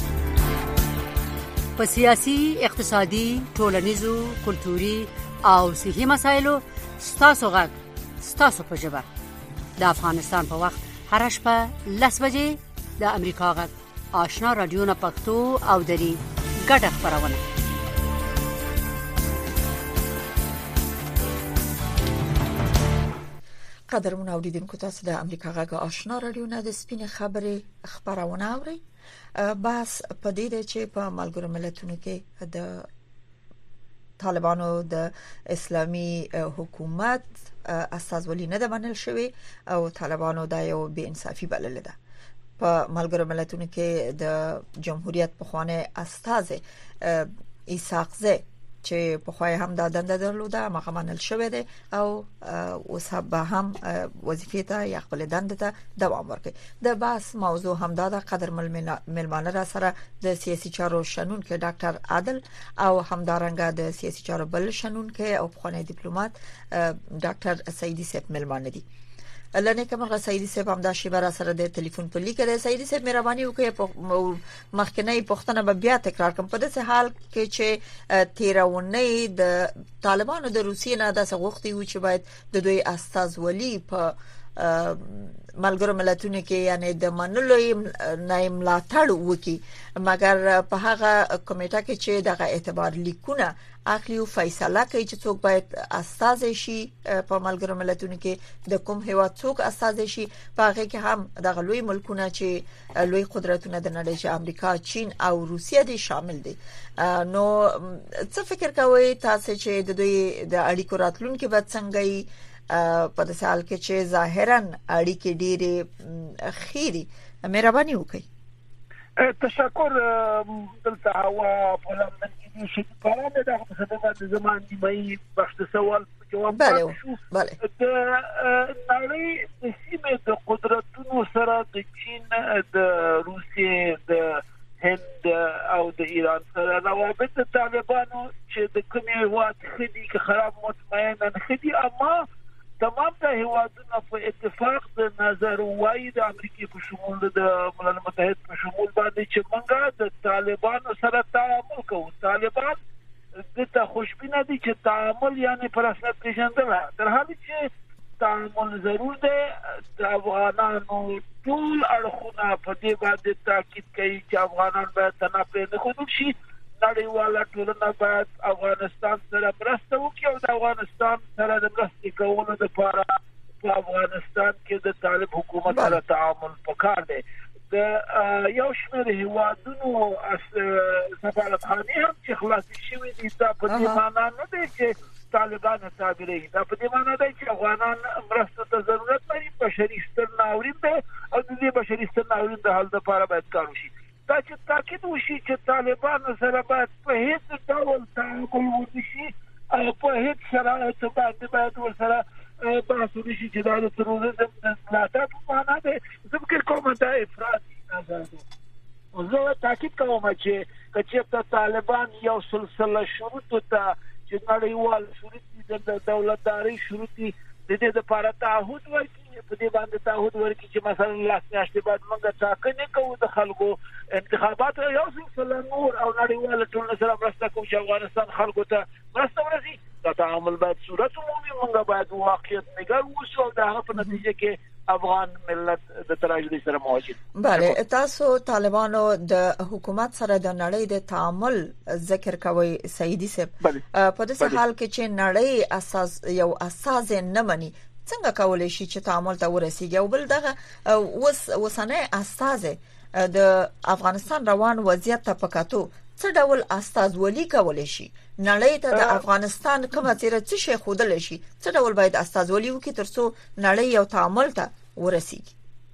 په سیاسي، اقتصادي، ټولنیزو، کلتوري او صحي مسایلو ستاسو غږ ستاسو په ژبه د افغانستان په وخت هر شپه 10 بجې د امریکا غږ آشنا رادیو نه پښتو او دری ګډه خبرونه. قدرمن اوریدونکو تاسو د امریکا غږ آشنا رادیو نه د سپینې خبرې خبرونه اورئ. بس په دې ده چې په ملګرو ملتونو کې د طالبانو د اسلامي حکومت استازولي نه ده منل شوی او طالبانو دا یو بې انصافي بلل ده. په ملګرو ملتونو کې د جمهوریت په خوانه استاذ ایساق زه چې په خوای هم د دنده درلوده مخه منل شوې ده او اوس به هم وظیفې ته یا خپل دنده ته دوام ورکړي. د بحث موضوع هم دا قدر ملمانه را سره د سیاسي چارو شنون کې ډاکټر عادل او همدارنګه د سیاسي چارو بل شنون کې او خانه ډیپلوماټ ډاکټر سعیدی صاحب ملمانه دي. لنه کومه سعیدی صاحب هم دا شی بر سره د ټلیفون په لیک کې سعیدی صاحب مهرباني وکړئ مخکنی پښتنه به بیا تکرار کوم. په داسې حال کې چې 13 د طالبانو د روسیې نه د سغوختي و چې باید د دوی استازولي په ملګرو ملتونو کې یعنی د منلو نه ملاتړ وکي، مګر په هغه کمیټه کې چې دغه اعتبار لیکونه اخلي او فیصله کوي چې څوک باید استاذ شي په ملګرو ملتونو کې د کوم هیواد څوک استاذ شي. په هغه کې هم د لوی ملکونه چې لوی قدرتونه د نړۍ چې امریکا، چین او روسیه دي شامل دي. نو څه فکر کوي تاسو چې د دوی د اړیکو راتلونکي به څنګه په دې حال کې چې ظاهرا اړیکې ډېرې خيري؟ مهرباني وکړئ. تشکر دلته هوا په لندن کې شي په اړه د خبرو زمان دی مې بخښ سوال جواب شو. د نړۍ د سیمې د قدرتونو سره د چین، د روسیې، د هند او د ایران سره روابط د طالبانو چې د کومې هیواد خدي کې خراب مطمئنا خدي، اما تمام د هیوادونو په اتفاق د نظر وای د امریکای په شمول د ملل متحد په شمول باندې چې موږ د طالبانو سره تعامل کوو. طالبان د خوشبینه دي چې تعامل یعنی پر اساس پیژندل تر حاله چې تعامل ضرور دی. د افغانانو ټول اړخونه په دې باندې تاکید کوي چې افغانان باید تناپې نه خود شي. نړیواله ټولنه باید افغانستان سره مرسته وکړي او د افغانستان سره د مرستې کولو لپاره په افغانستان کې د طالب حکومت سره تعامل پکار دی. د یو شمېر هیوادونو سفارتخانې هم چې خلاصې شوې دي دا په دې معنی نه دی چې طالبان تابعې، دا په دې معنی دی چې افغانان مرسته ته ضرورت لري. بشري ستر ناورین دی او د دې بشري ستر ناورین د حل لپاره باید کار وشي. دا چې تاکید وشي چې طالبان سره باید په هیڅ ډول تعامل ونشي او په هیڅ شرایط باندې باید ورسره بحث وشي چې دا د تروریزم د ملاتړ په معنا دی. زه فکر کوم دا افراطي نظر دی. زه تاکید کوم چې کچېرته طالبان یو سلسله شروط ته چې نړیوال شروط د دولتداري شروط د دې لپاره تعهد ورکړي، په دې باندې تعهد ورکړي چې مثلا لاس میاشتې بعد موږ ټاکنې کوو د خلکو انتخابات یو سلسله نور او نړیواله ټولنه سره مرسته کوي چې افغانستان خلکو ته مرسته ورسي. دا تعامل باید صورت عمومي موږ باید واقعیت نګر وشو او دا په نتیجه کې افغان ملت د تراژیدي سره مواجه. بله، تاسو طالبانو د حکومت سره د نړۍ د تعامل ذکر کوي سعیدی صاحب. په دې حال کې چې نړۍ اساس یو اساس نه مني څنګه کولای شي چې تعامل ته ورسیږي؟ او بل دغه وسنه اساس د افغانستان روان وضعیت ته پکاتو څه ډول استازولي کولای شي؟ نړۍ ته د افغانستان کومه تیره څه شي خودل شي؟ څه ډول باید استازولي وکړي ترڅو نړۍ یو تعامل ته ورسیږي؟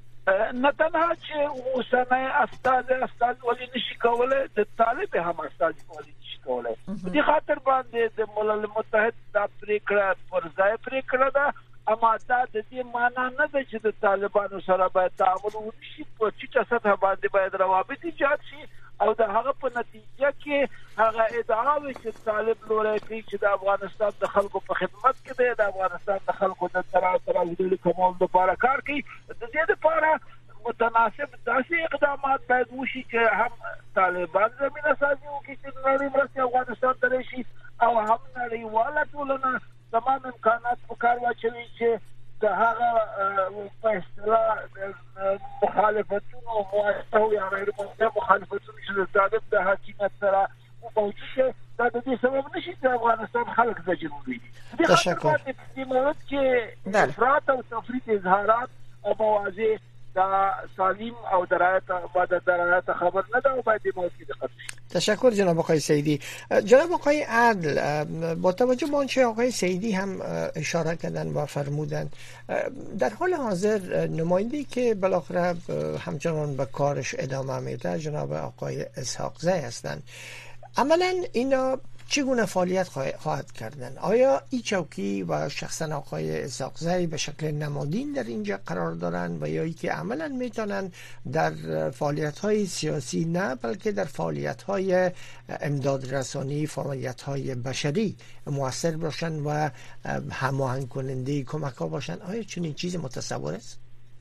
نه تنها چې وسنه استازولي نشي کولای، د طالب هم استازولي نشي کولای. دې خاطر باندې د ملل متحد د پریکړه پر ځای پریکړه ده، اما دا د دې معنا نه ده چې د طالبانو سره باید تعامل وشي. په ټیټه سطح باندې باید روابط ایجاد شي او د هغه په نتیجه کې هغه ادعاوې چې طالب لوري کوي چې د افغانستان د خلکو په خدمت کې دی، د افغانستان د خلکو د تراژیدي کومول لپاره کار کوي، د دې لپاره متناسب داسې اقدامات باید وشي چې هم طالبان زمينه سازي وکړي چې نړۍ مرسته افغانستان ته راشي او هم نړیواله ټولنه تمام امکانات په کار واچوي چې د هغه په اصطلاح مخالفتونو او یا غیر مخالفتونو چې د طالب د حکومت سره موجوده دا د دې سبب نشي چې افغانستان خلک زجر وویني. تشکر. د مورد کې افراط او تفریط اظهارات او مواضع دا سالم او درایت خبر نه ده و باید موضوع دقت شد. تشکر جناب آقای سیدی. جناب آقای عدل، با توجه به آنچه آقای سیدی هم اشاره کردن و فرمودن، در حال حاضر نماینده‌ای که بالاخره همچنان به کارش ادامه میده جناب آقای اسحاق زی هستند، عملا اینا چگونه فعالیت خواهد کردن؟ آیا این چوکی و شخصا آقای اسحاق زی به شکل نمادین در اینجا قرار دارن و یا ای که عملا میتونن در فعالیت‌های سیاسی نه بلکه در فعالیت‌های امداد رسانی، فعالیت‌های بشری مؤثر باشن و هماهنگ کننده کمک‌ها باشن؟ آیا چنین چیزی متصور است؟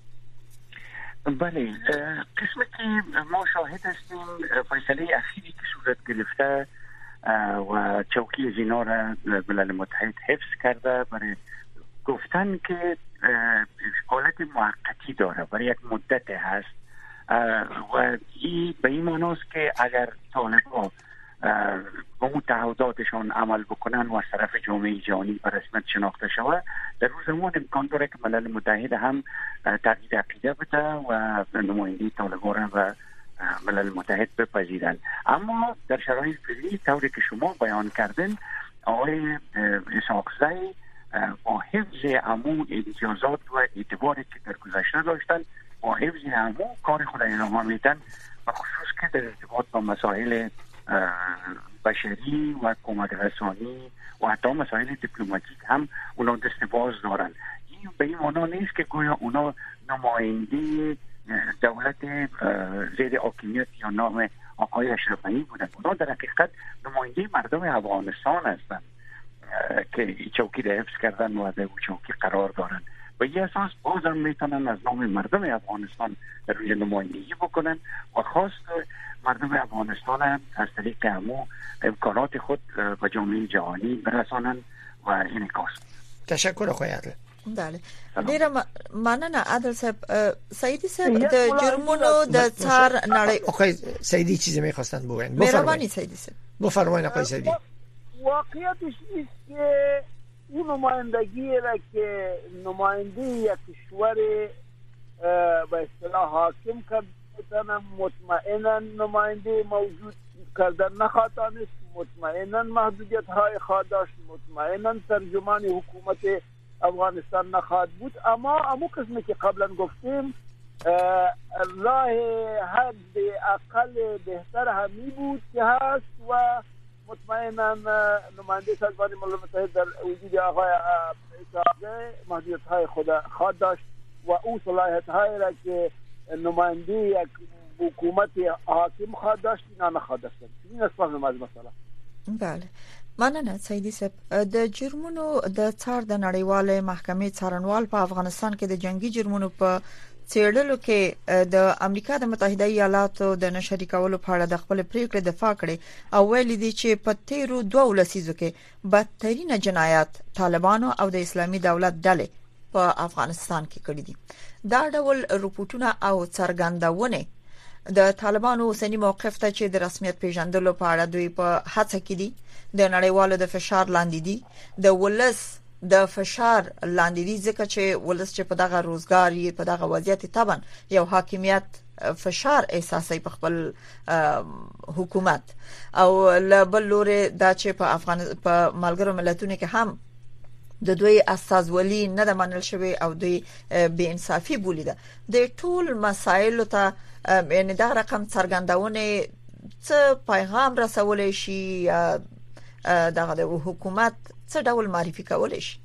بله، قسمی که ما شاهد هستیم فیصله اخیری که صورت گرفته و چوکی زینا را ملل متحد حفظ کرده برای گفتن که حالت موقتی داره برای یک مدت هست و این به این معناست که اگر طالبان با اون تعهداتشان عمل بکنن و از طرف جامعه جهانی به رسمیت شناخته شود، در روز زمان امکان داره که ملل متحد هم تغییر عقیده بده و نماینده طالبان و ملل متحد بپذیرند. اما در شرایط فعلی طوری که شما بیان کردن، آقای اسحاق زی با حفظ عموم امتیازات و اعتباری که در گذشته داشتن، با حفظ عموم کار خود ادامه میدن و خصوص که در ارتباط با مسائل بشری و کمک رسانی و حتی مسائل دیپلماتیک هم اونا دست باز دارن. این به این معنی نیست که گویا اونا نماینده دولت زیر حاکمیت یا نام آقای اشرف غنی بودن. اونا در حقیقت نماینده مردم افغانستان هستند که چوکی را حفظ کردن و در چوکی قرار دارن و این اساس بازم میتونن از نام مردم افغانستان در روی نمایندگی بکنن و خواست مردم افغانستان از طریق همو امکانات خود به جامعه جهانی برسانن و انعکاس. تشکر آقای عدل. بله، ډیره مننه عادل صاحب. سیدی صاحب د جرمونو د څار نړۍ آقای سیدی چیزی میخواستن بگوین. مهربانی سیدی صاحب بفرمایید آقای سیدی. واقعیتش اینه که اون نمایندگی را که نماینده یک کشور به اصطلاح حاکم کردن مطمئنا نماینده موجود کردن نخواهد است، مطمئنا محدودیت های خواهد داشت، مطمئنا ترجمان حکومت افغانستان نخواهد بود. اما قسمی که قبلا گفتیم راه حد اقل بهتر همی بود که هست و مطمئنا نماینده سازمان ملل متحد در وجود آقای اسحاق محدودیت های خود خواهد داشت و او صلاحیت های را که نماینده یک حکومت حاکم خواهد داشت اینا نخواهد داشت. این است فهم از مسئله. بله، مننه سیدی صاحب. د جرمونو د څار د نړیواله محکمې څارنوال په افغانستان کې د جنگي جرمونو په څېړلو کې د امریکا د متحده ایالاتو د نشری کولو په اړه د خپل پریکړې دفاع کړې او ویلي دي چې په تیرو 2 لسیزو کې بدترینه جنایات طالبانو او د اسلامي دولت ډلې په افغانستان کې کړې دي. دا ډول رپورټونه او څرګندونه د طالبانو اوسنی موقف ته چې د رسمیت پیژندلو په اړه دوی په هڅه کې دي، د نړیوالو د فشار لاندې دي، د ولس د فشار لاندې دي، ځکه چې ولس چې په دغه روزګار یې په دغه وضعیت تبن یو حاکمیت فشار احساسي په خپل حکومت او لبل لوري دا چې په ملګرو ملتونو کې هم د دوی استازولي نه د منل شوی او دوی بې انصافي بولی ده. د ټول مسایلو ته یعنی دا رقم څرګندونه څه پیغام رسولای شي دغه د حکومت څه ډول معرفي کولای شي؟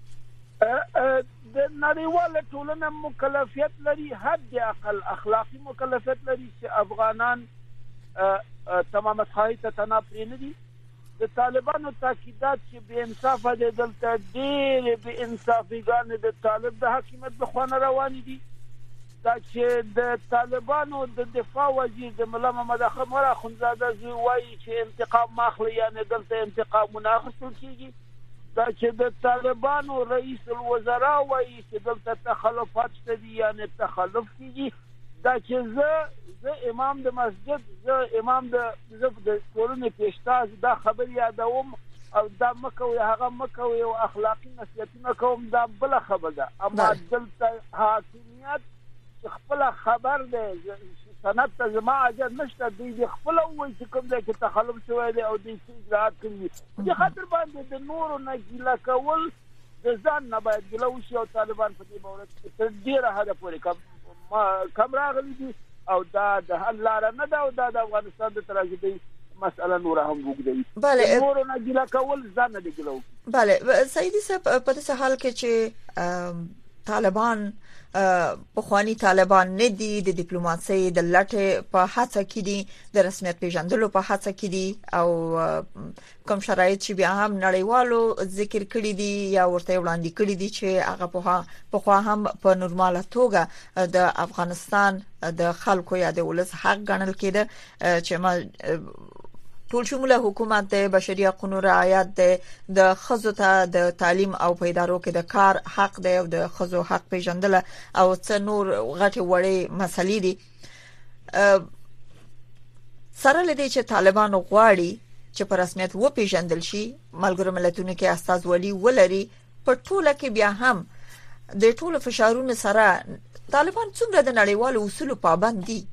د نړیواله ټولنه مکلفیت لري، حد اقل اخلاقی مکلفیت لري چې افغانان تمام خواهی ته تناپری نه دي. د طالبانو تاکیدات چې بے انصافه دي، دلته ډېر بے انصافیګان د طالب د حکومت په خوانه روان دي. دا چې د طالبانو د دفاع وزیر د مولا محمد اخمر اخونزاده زوی وایي چې انتقام ماخلی، یعنی دلته انتقامونه اخیستل کیږي. دا چې د طالبانو رئیس الوزرا وایي چې دلته تخلفات شته دي، یعنی تخلف کیږي. دا چې زه امام د مسجد، زه امام د ټولنې پیشتاز، دا خبر یادوم او دا مکوي هغه مکوي او اخلاقی نصیحتونه کوم، دا بل خبر ده. اما دلته حاکمیت خپل خبر ده سند ته زما اجازه نشته، دوی خپل وایي چې کوم ځای کې تخلف شوی دی او دوی اجراءات کړي. د خاطر باندې د نورو نه ګیله کول د ځان نه باید ګیله وشي، او طالبان په دې مورد کې تر ډېره حده پورې کم راغلي دي او دا د حل لاره نه ده، او دا د افغانستان د تراژیدۍ مسأله نور هم وګړي. بله، نور نه ګیله کول ځان نه ګیله. بله سیدی صاحب، په دې حال کې چې طالبان پخوانی طالبان نه دي، د ډیپلوماسۍ د لټه په هڅه کې دي، د رسمیت پیژندلو په هڅه کې دي، او کوم شرایط چې بیا هم نړیوالو ذکر کړی دي یا ورته وړاندې کړی دي چې هغه په خوا هم په نورماله توګه د افغانستان د خلکو یا د ولس حق ګڼل کېده چې ما ټول شموله حکومت د بشري حقوقو رعایت د خزو ته د تعلیم او پیدارو کې د کار حق دی او د خزو حق پیژندل او څه نور غټي وړي مسلې دي. سره لدی چې طالبان غواړي چې په رسمیت و پیژندل شي، ملګرو ملتونو کې استازولي ولري، په ټوله کې بیا هم د ټولو فشارونو سره طالبان څومره د نړیوالو اصولو پابند دي؟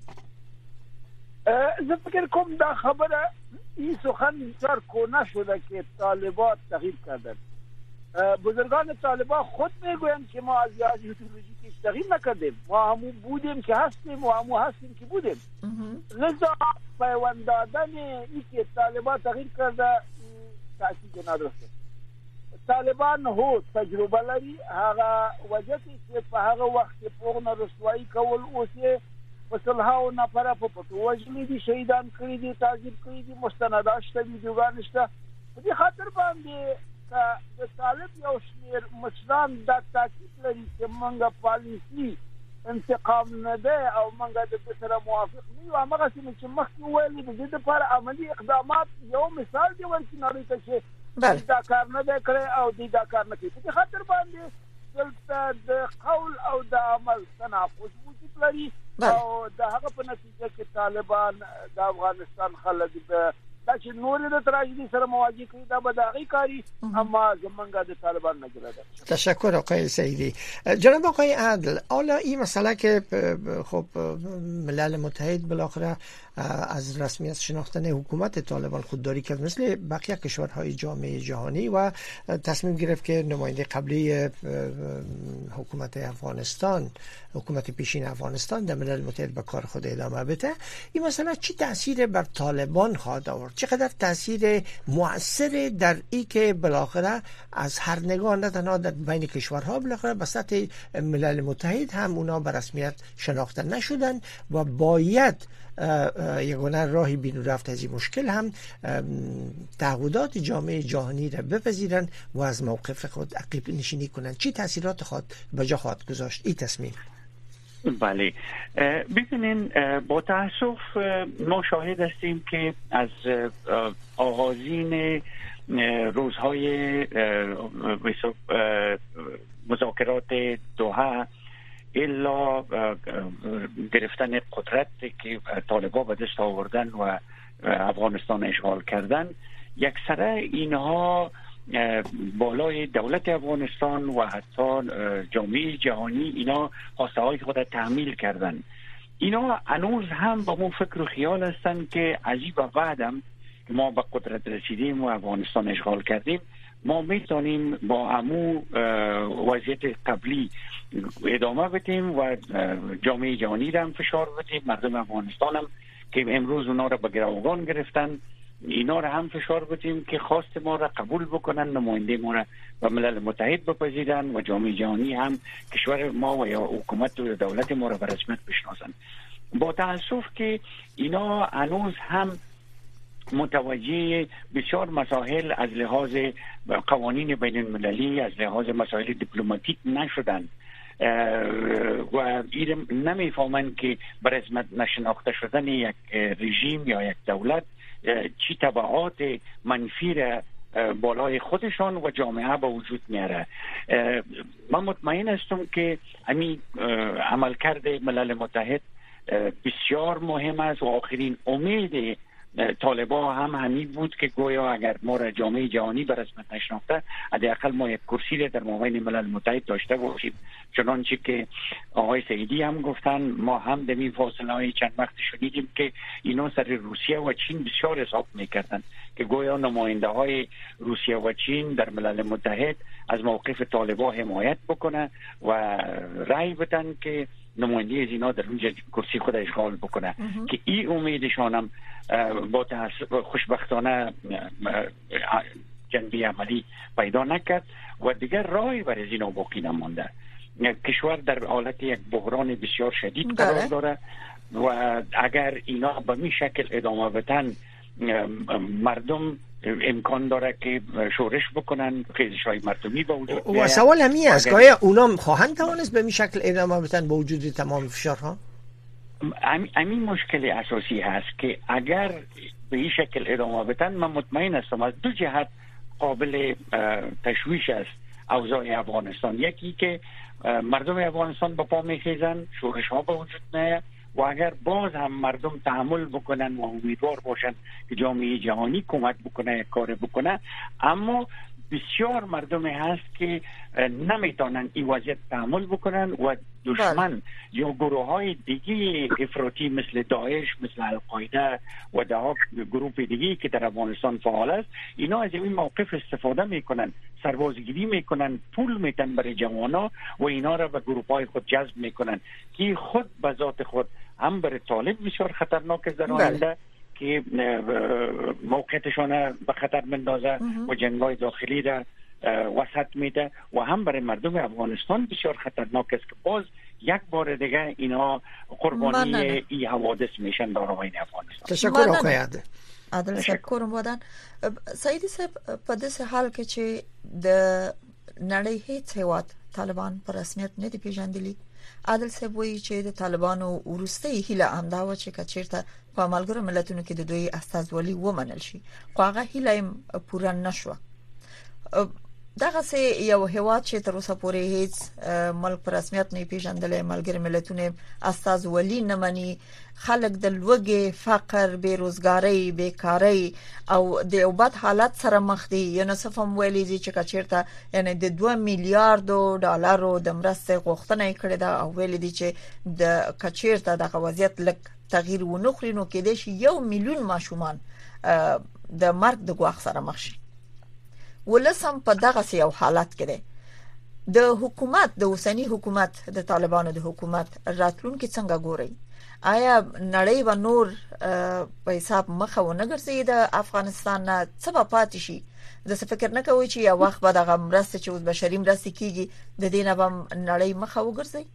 زه فکر کوم دا خبره این سخن سر کنه شده که طالبان تغییر کردن. بزرگان طالبان خود میگویند که ما از لحاظ ایدئولوژیک تغییر نکردیم، ما همون بودیم که هستیم و همون هستیم که بودیم. لذا پیوند دادن این که طالبان تغییر کرده تأکید ندارد. طالبان هو تجربه لري، هغه وجهتی چې په هغه وخت کې پوغنه رسوایی کول اوسه وصلها نفر په پټو وجلي دي، شهیدان کړی دي، تعذيب کړی دي، مستندات شته، ویډیوګان شته. په دې خاطر باندې د طالب یو شمیر مشران دا تاکید لري چې موږ پالیسي انتقام نه ده او موږ د سره موافق نه یو. هغه چې مخکې ویلي د دې لپاره عملی اقدامات یو مثال دی ورته نړۍ ته چې دا کار نه ده کړی او دا کار نه کوي. په دې خاطر باندې دلته د قول او د عمل تناقض وجود لري او د هغه په نتیجه کې طالبان د افغانستان خلک دا چې نور د تراژیدي سره مواجه کړي دا به داغي کاری، اما زمونږ د طالبان نه ګرځي. تشکر آقای سعیدی. جناب آقای عدل، حالا این مسئله که خب ملل متحد بالاخره از رسمیت شناختن حکومت طالبان خودداری کرد مثل بقیه کشورهای جامعه جهانی و تصمیم گرفت که نماینده قبلی حکومت افغانستان، حکومت پیشین افغانستان در ملل متحد به کار خود ادامه بده. این مسئله چی تاثیر بر طالبان خواهد آورد؟ چقدر تاثیر مؤثر در این که بالاخره از هر نگاه نه تنها در بین کشورها بالاخره به سطح ملل متحد هم اونا به رسمیت شناخته نشدن و باید یگانه راهی بیرون رفت از این مشکل هم تعهدات جامعه جهانی را بپذیرن و از موقف خود عقب نشینی کنن. چی تاثیرات به جا خواهد گذاشت این تصمیم؟ بله، ببینین با تأسف ما شاهد هستیم که از آغازین روزهای مذاکرات دوحه الا گرفتن قدرت که طالبان به دست آوردن و افغانستان اشغال کردن، یکسره اینها بالای دولت افغانستان و حتی جامعه جهانی اینا خواسته های خود تحمیل کردن. اینا هنوز هم با اون فکر و خیال هستن که عجیب و بعدم که ما به قدرت رسیدیم و افغانستان اشغال کردیم ما میتونیم با همو وضعیت قبلی ادامه بدیم و جامعه جهانی را هم فشار بدیم، مردم افغانستان هم که امروز اونا را به گروگان گرفتن اینا را هم فشار بدیم که خواست ما را قبول بکنن، نماینده ما را به ملل متحد بپذیرن و جامعه جهانی هم کشور ما و یا حکومت و دولت ما را به رسمیت بشناسن. با تأسف که اینا هنوز هم متوجه بسیار مسائل از لحاظ قوانین بین المللی، از لحاظ مسائل دیپلماتیک نشدن و این نمیفهمند که به رسمیت نشناخته شدن یک رژیم یا یک دولت چی تبعات منفی را بالای خودشان و جامعه به وجود میاره. من مطمئن هستم که همین عملکرد ملل متحد بسیار مهم است و آخرین امید طالبان هم همین بود که گویا اگر ما را جامعه جهانی به رسمیت نشناخته حداقل ما یک کرسی را در مابین ملل متحد داشته باشیم. چنانچه که آقای سعیدی هم گفتن، ما هم در این فاصله های چند وقت شنیدیم که اینا سر روسیه و چین بسیار حساب میکردن که گویا نماینده های روسیه و چین در ملل متحد از موقف طالبان حمایت بکنه و رأی بدن که نماینده از اینا در اونجا کرسی خود اشغال بکنه که این امیدشان هم با خوشبختانه جنبه عملی پیدا نکرد و دیگر راهی برای اینا باقی نمانده. کشور در حالت یک بحران بسیار شدید قرار داره و اگر اینا به این شکل ادامه بدن مردم امکان داره که شورش بکنن، خیزش‌های مردمی با وجود و سوال همی است که آیا اونا خواهند توانست به این شکل ادامه بدن با وجود تمام فشارها؟ همین مشکل اساسی هست که اگر به این شکل ادامه بدن، من مطمئن هستم از دو جهت قابل تشویش است اوضاع افغانستان. یکی که مردم افغانستان به پا میخیزن، شورش ها به وجود میاد و اگر باز هم مردم تحمل بکنن و امیدوار باشن که جامعه جهانی کمک بکنه یک کار بکنه، اما بسیار مردم هست که نمیتونن این وضعیت تحمل بکنن و دشمن یا گروه های دیگه افراطی مثل داعش، مثل القاعده و ده گروه دیگه که در افغانستان فعال است، اینا از این موقف استفاده میکنن، سربازگیری میکنن، پول میتن برای جوانا و اینا را به گروه های خود جذب میکنن که خود به ذات خود هم برای طالب بسیار خطرناک است در آینده که موقعیتشان به خطر مندازه و جنگ‌های داخلی را وسط میده و هم برای مردم افغانستان بسیار خطرناک است که باز یک بار دیگه اینا قربانی این حوادث میشن در آینده افغانستان. تشکر آقای عادل تشکر مودن سعیدی صاحب. په داسې حال کې چې د نړۍ هیڅ هیواد طالبان په رسمیت نه دی پیژندلی، عادل صاحب وایي چې د طالبانو ورستۍ هیله همدا و چې کچیرته په ملګرو ملتونو کې د دوی استازولي ومنل شي، خو هغه هیله پوره نشوه. دغه سه یو هیواد چې تر اوسه پورې هیڅ ملک په رسمیت نه پیژندل، ملګرو ملتونو استازولي نه مني، خلک د لوږې، فقر، بیروزګاری، بیکاری او د اوبات حالت سره مخ دي. یونیسف هم ویلي دي چې کچیرته یعنی د 2 میلیارډ ډالرو د مرستې غوښتنه کړې ده او ویلي دي چې د کچیرته دغه وضعیت لک تغییر ونخري نو کې د 1 میلیون ماشومان د مرګ د ګواښ سره مخ شي. ولسم په دغه یو حالت کې ده. د حکومت، د اوسنی حکومت، د طالبانو د حکومت راتلونکي څنګه ګوري؟ آیا نړۍ و نور په حساب مخه و نه ګرځي د افغانستان نه څه به پاتې شي؟ د څه فکر نه کوي چې یو وخت به دغه مرسته چې اوس بشري مرسته کیږي د دې نه به نړۍ مخه وګرځي؟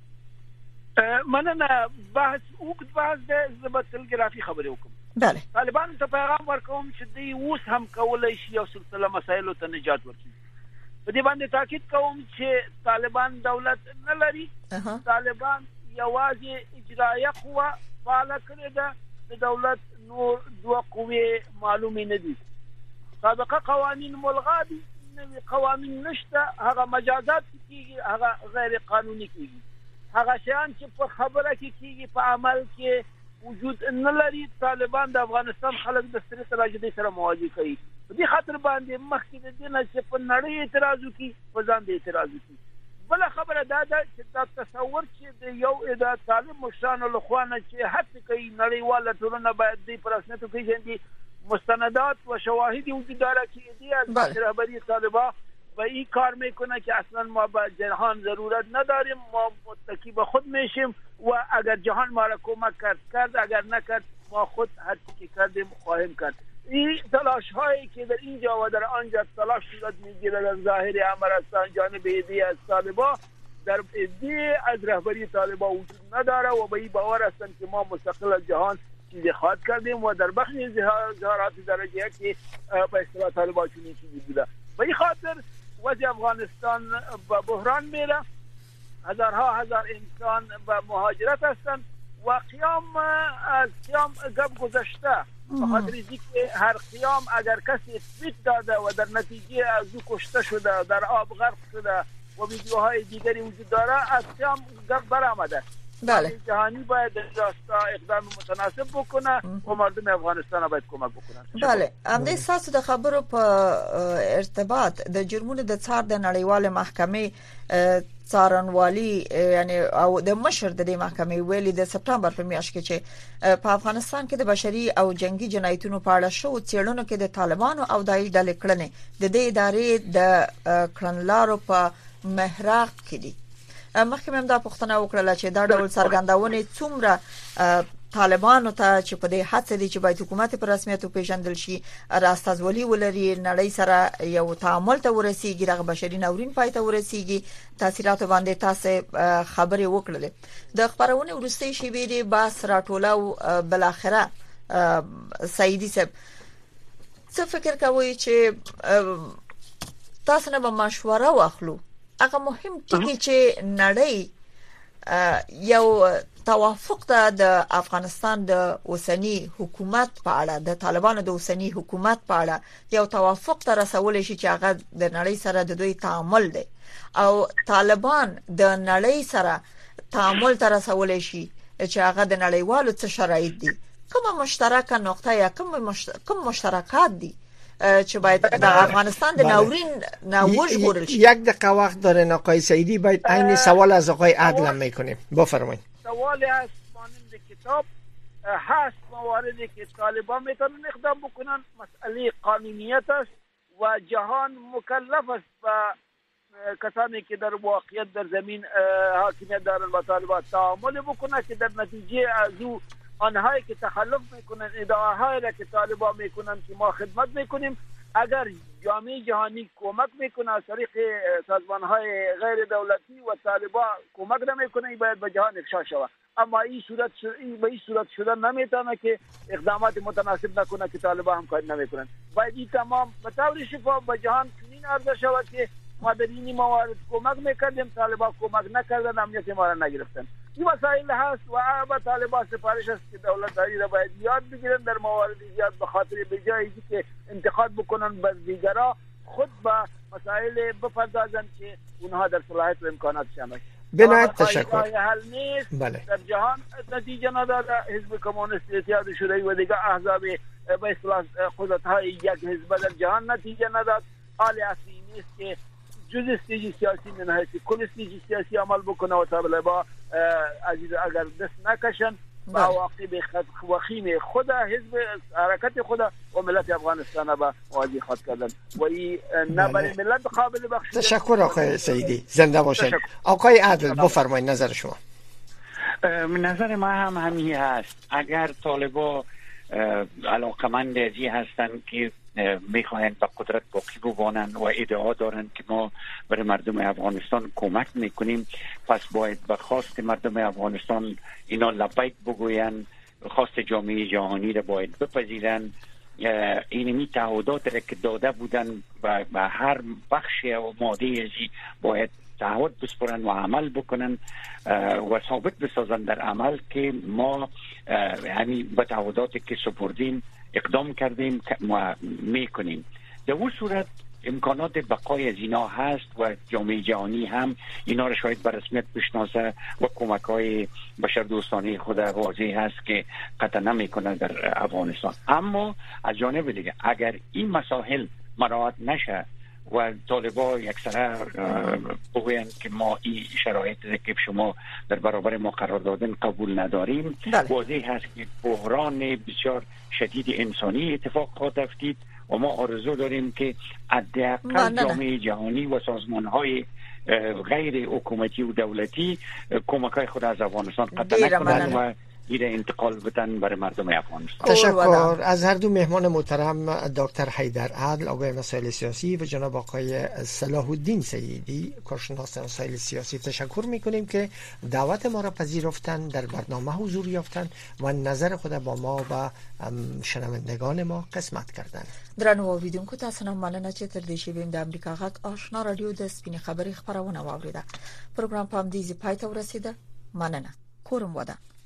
مننه. بحث د تلګرافي خبرې وکم. بله. طالبان ته پیغام ورکوم چې دوی اوس هم کولای شي یو سلسله مسایلو ته نجات ورکړي. په دې باندې تاکید کوم چې طالبان دولت نه لري. طالبان یوازې اجرایه قوه فعال کړې ده، د دولت نور دوه قوې معلومې نه دي. سابقه قوانین ملغا دي، نوې قوانین نشته، هغه مجازات کیږي، هغه غیر قانوني کیږي. هغه شیان چې په خبره کې کیږي په عمل کې وجود نه لري. طالبان د افغانستان خلک د سترې تراژیدۍ سره مواجه کوي. په دې خاطر باندې مخکې د دې نه چې په نړۍ اعتراض وکړي، په ځان د اعتراض وکړي. بل خبره دا ده چې دا تصور چې د یو اداره طالب مشرانو لخوا نه چې هڅه کوي نړیواله ټولنه باید دې پر اساس پیژندي، مستندات و شواهد وجود داره که ایده از رهبری طالبان و این کار میکنه که اصلا ما به جهان ضرورت نداریم، ما متکی به خود میشیم و اگر جهان ما را کمک کرد، اگر نکرد ما خود هر چی که کردیم خواهیم کرد. این تلاش هایی که در اینجا و در آنجا تلاش صورت میگیره در ظاهر امر از جانب ایده از طالبان، در ایده از رهبری طالبان وجود نداره و به این باور هستند که ما مستقل از جهان چیزی خواهد کردیم و در بخش ظاهرات درجه که به اصطلاح طالبان چنین چیزی بوده. به این خاطر وضع افغانستان به بحران میره، هزارها هزار انسان به مهاجرت هستند و قیام از قیام گپ گذشته. به خاطر اینکه هر قیام اگر کسی توییت داده و در نتیجه از او کشته شده، در آب غرق شده و ویدیوهای دیگری وجود داره، از قیام گپ برآمده. بله جهانی باید اقدام متناسب بکنه و مردم افغانستان باید کمک بکنن. بله همدې ساسو د خبرو په ارتباط د جرمونو د څار د نړیوال محکمې څارنوالي یعنی او د مشر د محکمې ویلي د سپتمبر په میاشت کې چې په افغانستان کې د بشري او جنگي جنایتونو په اړه شو څېړنو کې د طالبانو او داعش ډلې کړنې د دې ادارې د کړنلارو په محراق کې دي. مخکې هم دا پوښتنه وکړه چې دا ډول څرګندونه څومره طالبانو ته چې په دې حد دي چې باید حکومت پر رسمیت پیژندل شي راستازولي ولري نړۍ سره یو تعامل ته ورسیږي د بشري ناورین پای ته ورسیږي تاثیرات باندې تاسو خبرې وکړلې د خبرونه ورستۍ شی ویلي باس راټولاو بلاخره سعیدی صاحب څه فکر کوي چې تاسو نه به مشوره واخلو هغه مهم ټکی چې نړۍ یو توافق د افغانستان د اوسنی حکومت په اړه د طالبانو د اوسنی حکومت په اړه یو توافق تر رسول شي چې هغه د نړۍ سره د دوی تعامل دی او طالبان د نړۍ سره تعامل تر رسول شي چې هغه د نړیوالو څه شرایط دي کومه مشترکه نقطه یا کوم مشترکات دي چې باید د افغانستان د ناورین ناوژ ژغورل شي. یک دقیقه وقت داره آقای سعیدی باید عین سوال از آقای عدل میکنیم. بفرمایید. سوالی هست مانند کتاب هست مواردی که طالبان میتونن اقدام بکنن مسئله قانونیت است و جهان مکلف است با کسانی که در واقعیت در زمین حاکمیت دارن با طالبان تعامل بکنه که در نتیجه از او آنهایی که تخلف میکنن ادعاهایی را که طالبان میکنن که ما خدمت میکنیم اگر جامعه جهانی کمک میکنه از طریق سازمانهای غیر دولتی و طالبان کمک نمیکنه باید به جهان افشا شود اما این صورت شدن نمیتونه که اقدامات متناسب نکنه که طالبان همکاری نمیکنن باید این تمام به طور شفاف به جهان چنین عرضه شود که ما در این موارد کمک میکردیم طالبان کمک نکردن امنیت ما را نگرفتن. این مسائل هست و با طالبان سفارش است که دولت‌هایی را باید یاد بگیرن در موارد زیاد به خاطر به جای که انتقاد بکنن بر دیگران خود با مسائل بپردازن که اونها در صلاحیت و امکاناتشان است. بنایت تشکر. حل نیست. بله. در جهان نتیجه نداده حزب کمونیست اتحاد شوروی و دیگر احزاب به اصطلاح قدرت‌های یک حزب در جهان نتیجه نداد. حال اصلی نیست که جز استیجی سیاسی نهایت کل استیجی سیاسی عمل بکنه و طالبان عزیز اگر دست نکشن با عواقب وخیم خود حزب حرکت خود و ملت افغانستان با مواجه خود کردن و این نه برای ملت قابل بخشش. تشکر آقای سعیدی زنده باشید. آقای عادل بفرمایید نظر شما. نظر ما هم همین هست اگر طالبان علاقمند ازی هستن که میخواهند به قدرت باقی بمانند و ادعا دارند که ما برای مردم افغانستان کمک میکنیم پس باید به خواست مردم افغانستان اینا لبیک بگویند خواست جامعه جهانی را باید بپذیرند اینمی تعهدات را که داده بودن به هر بخش و ماده ازی باید تعهد بسپرن و عمل بکنن و ثابت بسازن در عمل که ما همین به تعهداتی که سپردیم اقدام کردیم و میکنیم. در اون صورت امکانات بقای از اینا هست و جامعه جهانی هم اینا را شاید به رسمیت بشناسه و کمک های بشردوستانه خود واضح هست که قطع نمیکنه در افغانستان. اما از جانب دیگه اگر این مسائل مراعات نشه و طالبان یکسره بگویند که ما این شرایط که شما در برابر ما قرار دادن قبول نداریم واضح هست که بحران بسیار شدید انسانی اتفاق خواهد افتید و ما آرزو داریم که حداقل جامعه جهانی و سازمان‌های غیر حکومتی و دولتی کمک‌های خود از افغانستان قطع نکنند و ایره انتقال بدن برای مردم افغانستان. تشکر از هر دو مهمان محترم دکتر حیدر عدل آقای مسائل سیاسی و جناب آقای صلاح الدین سعیدی کارشناس مسائل سیاسی تشکر میکنیم که دعوت ما را پذیرفتند در برنامه حضور یافتند و نظر خود با ما و شنوندگان ما قسمت کردند. درنو اوریدونکو تاسو نه مننه چې تر دې شی بیم د امریکا غږ آشنا رادیو د سپینې خبري خبرونه واوریده. پروګرام په دې ځای پای ته ورسیده. مننه. کورم وده.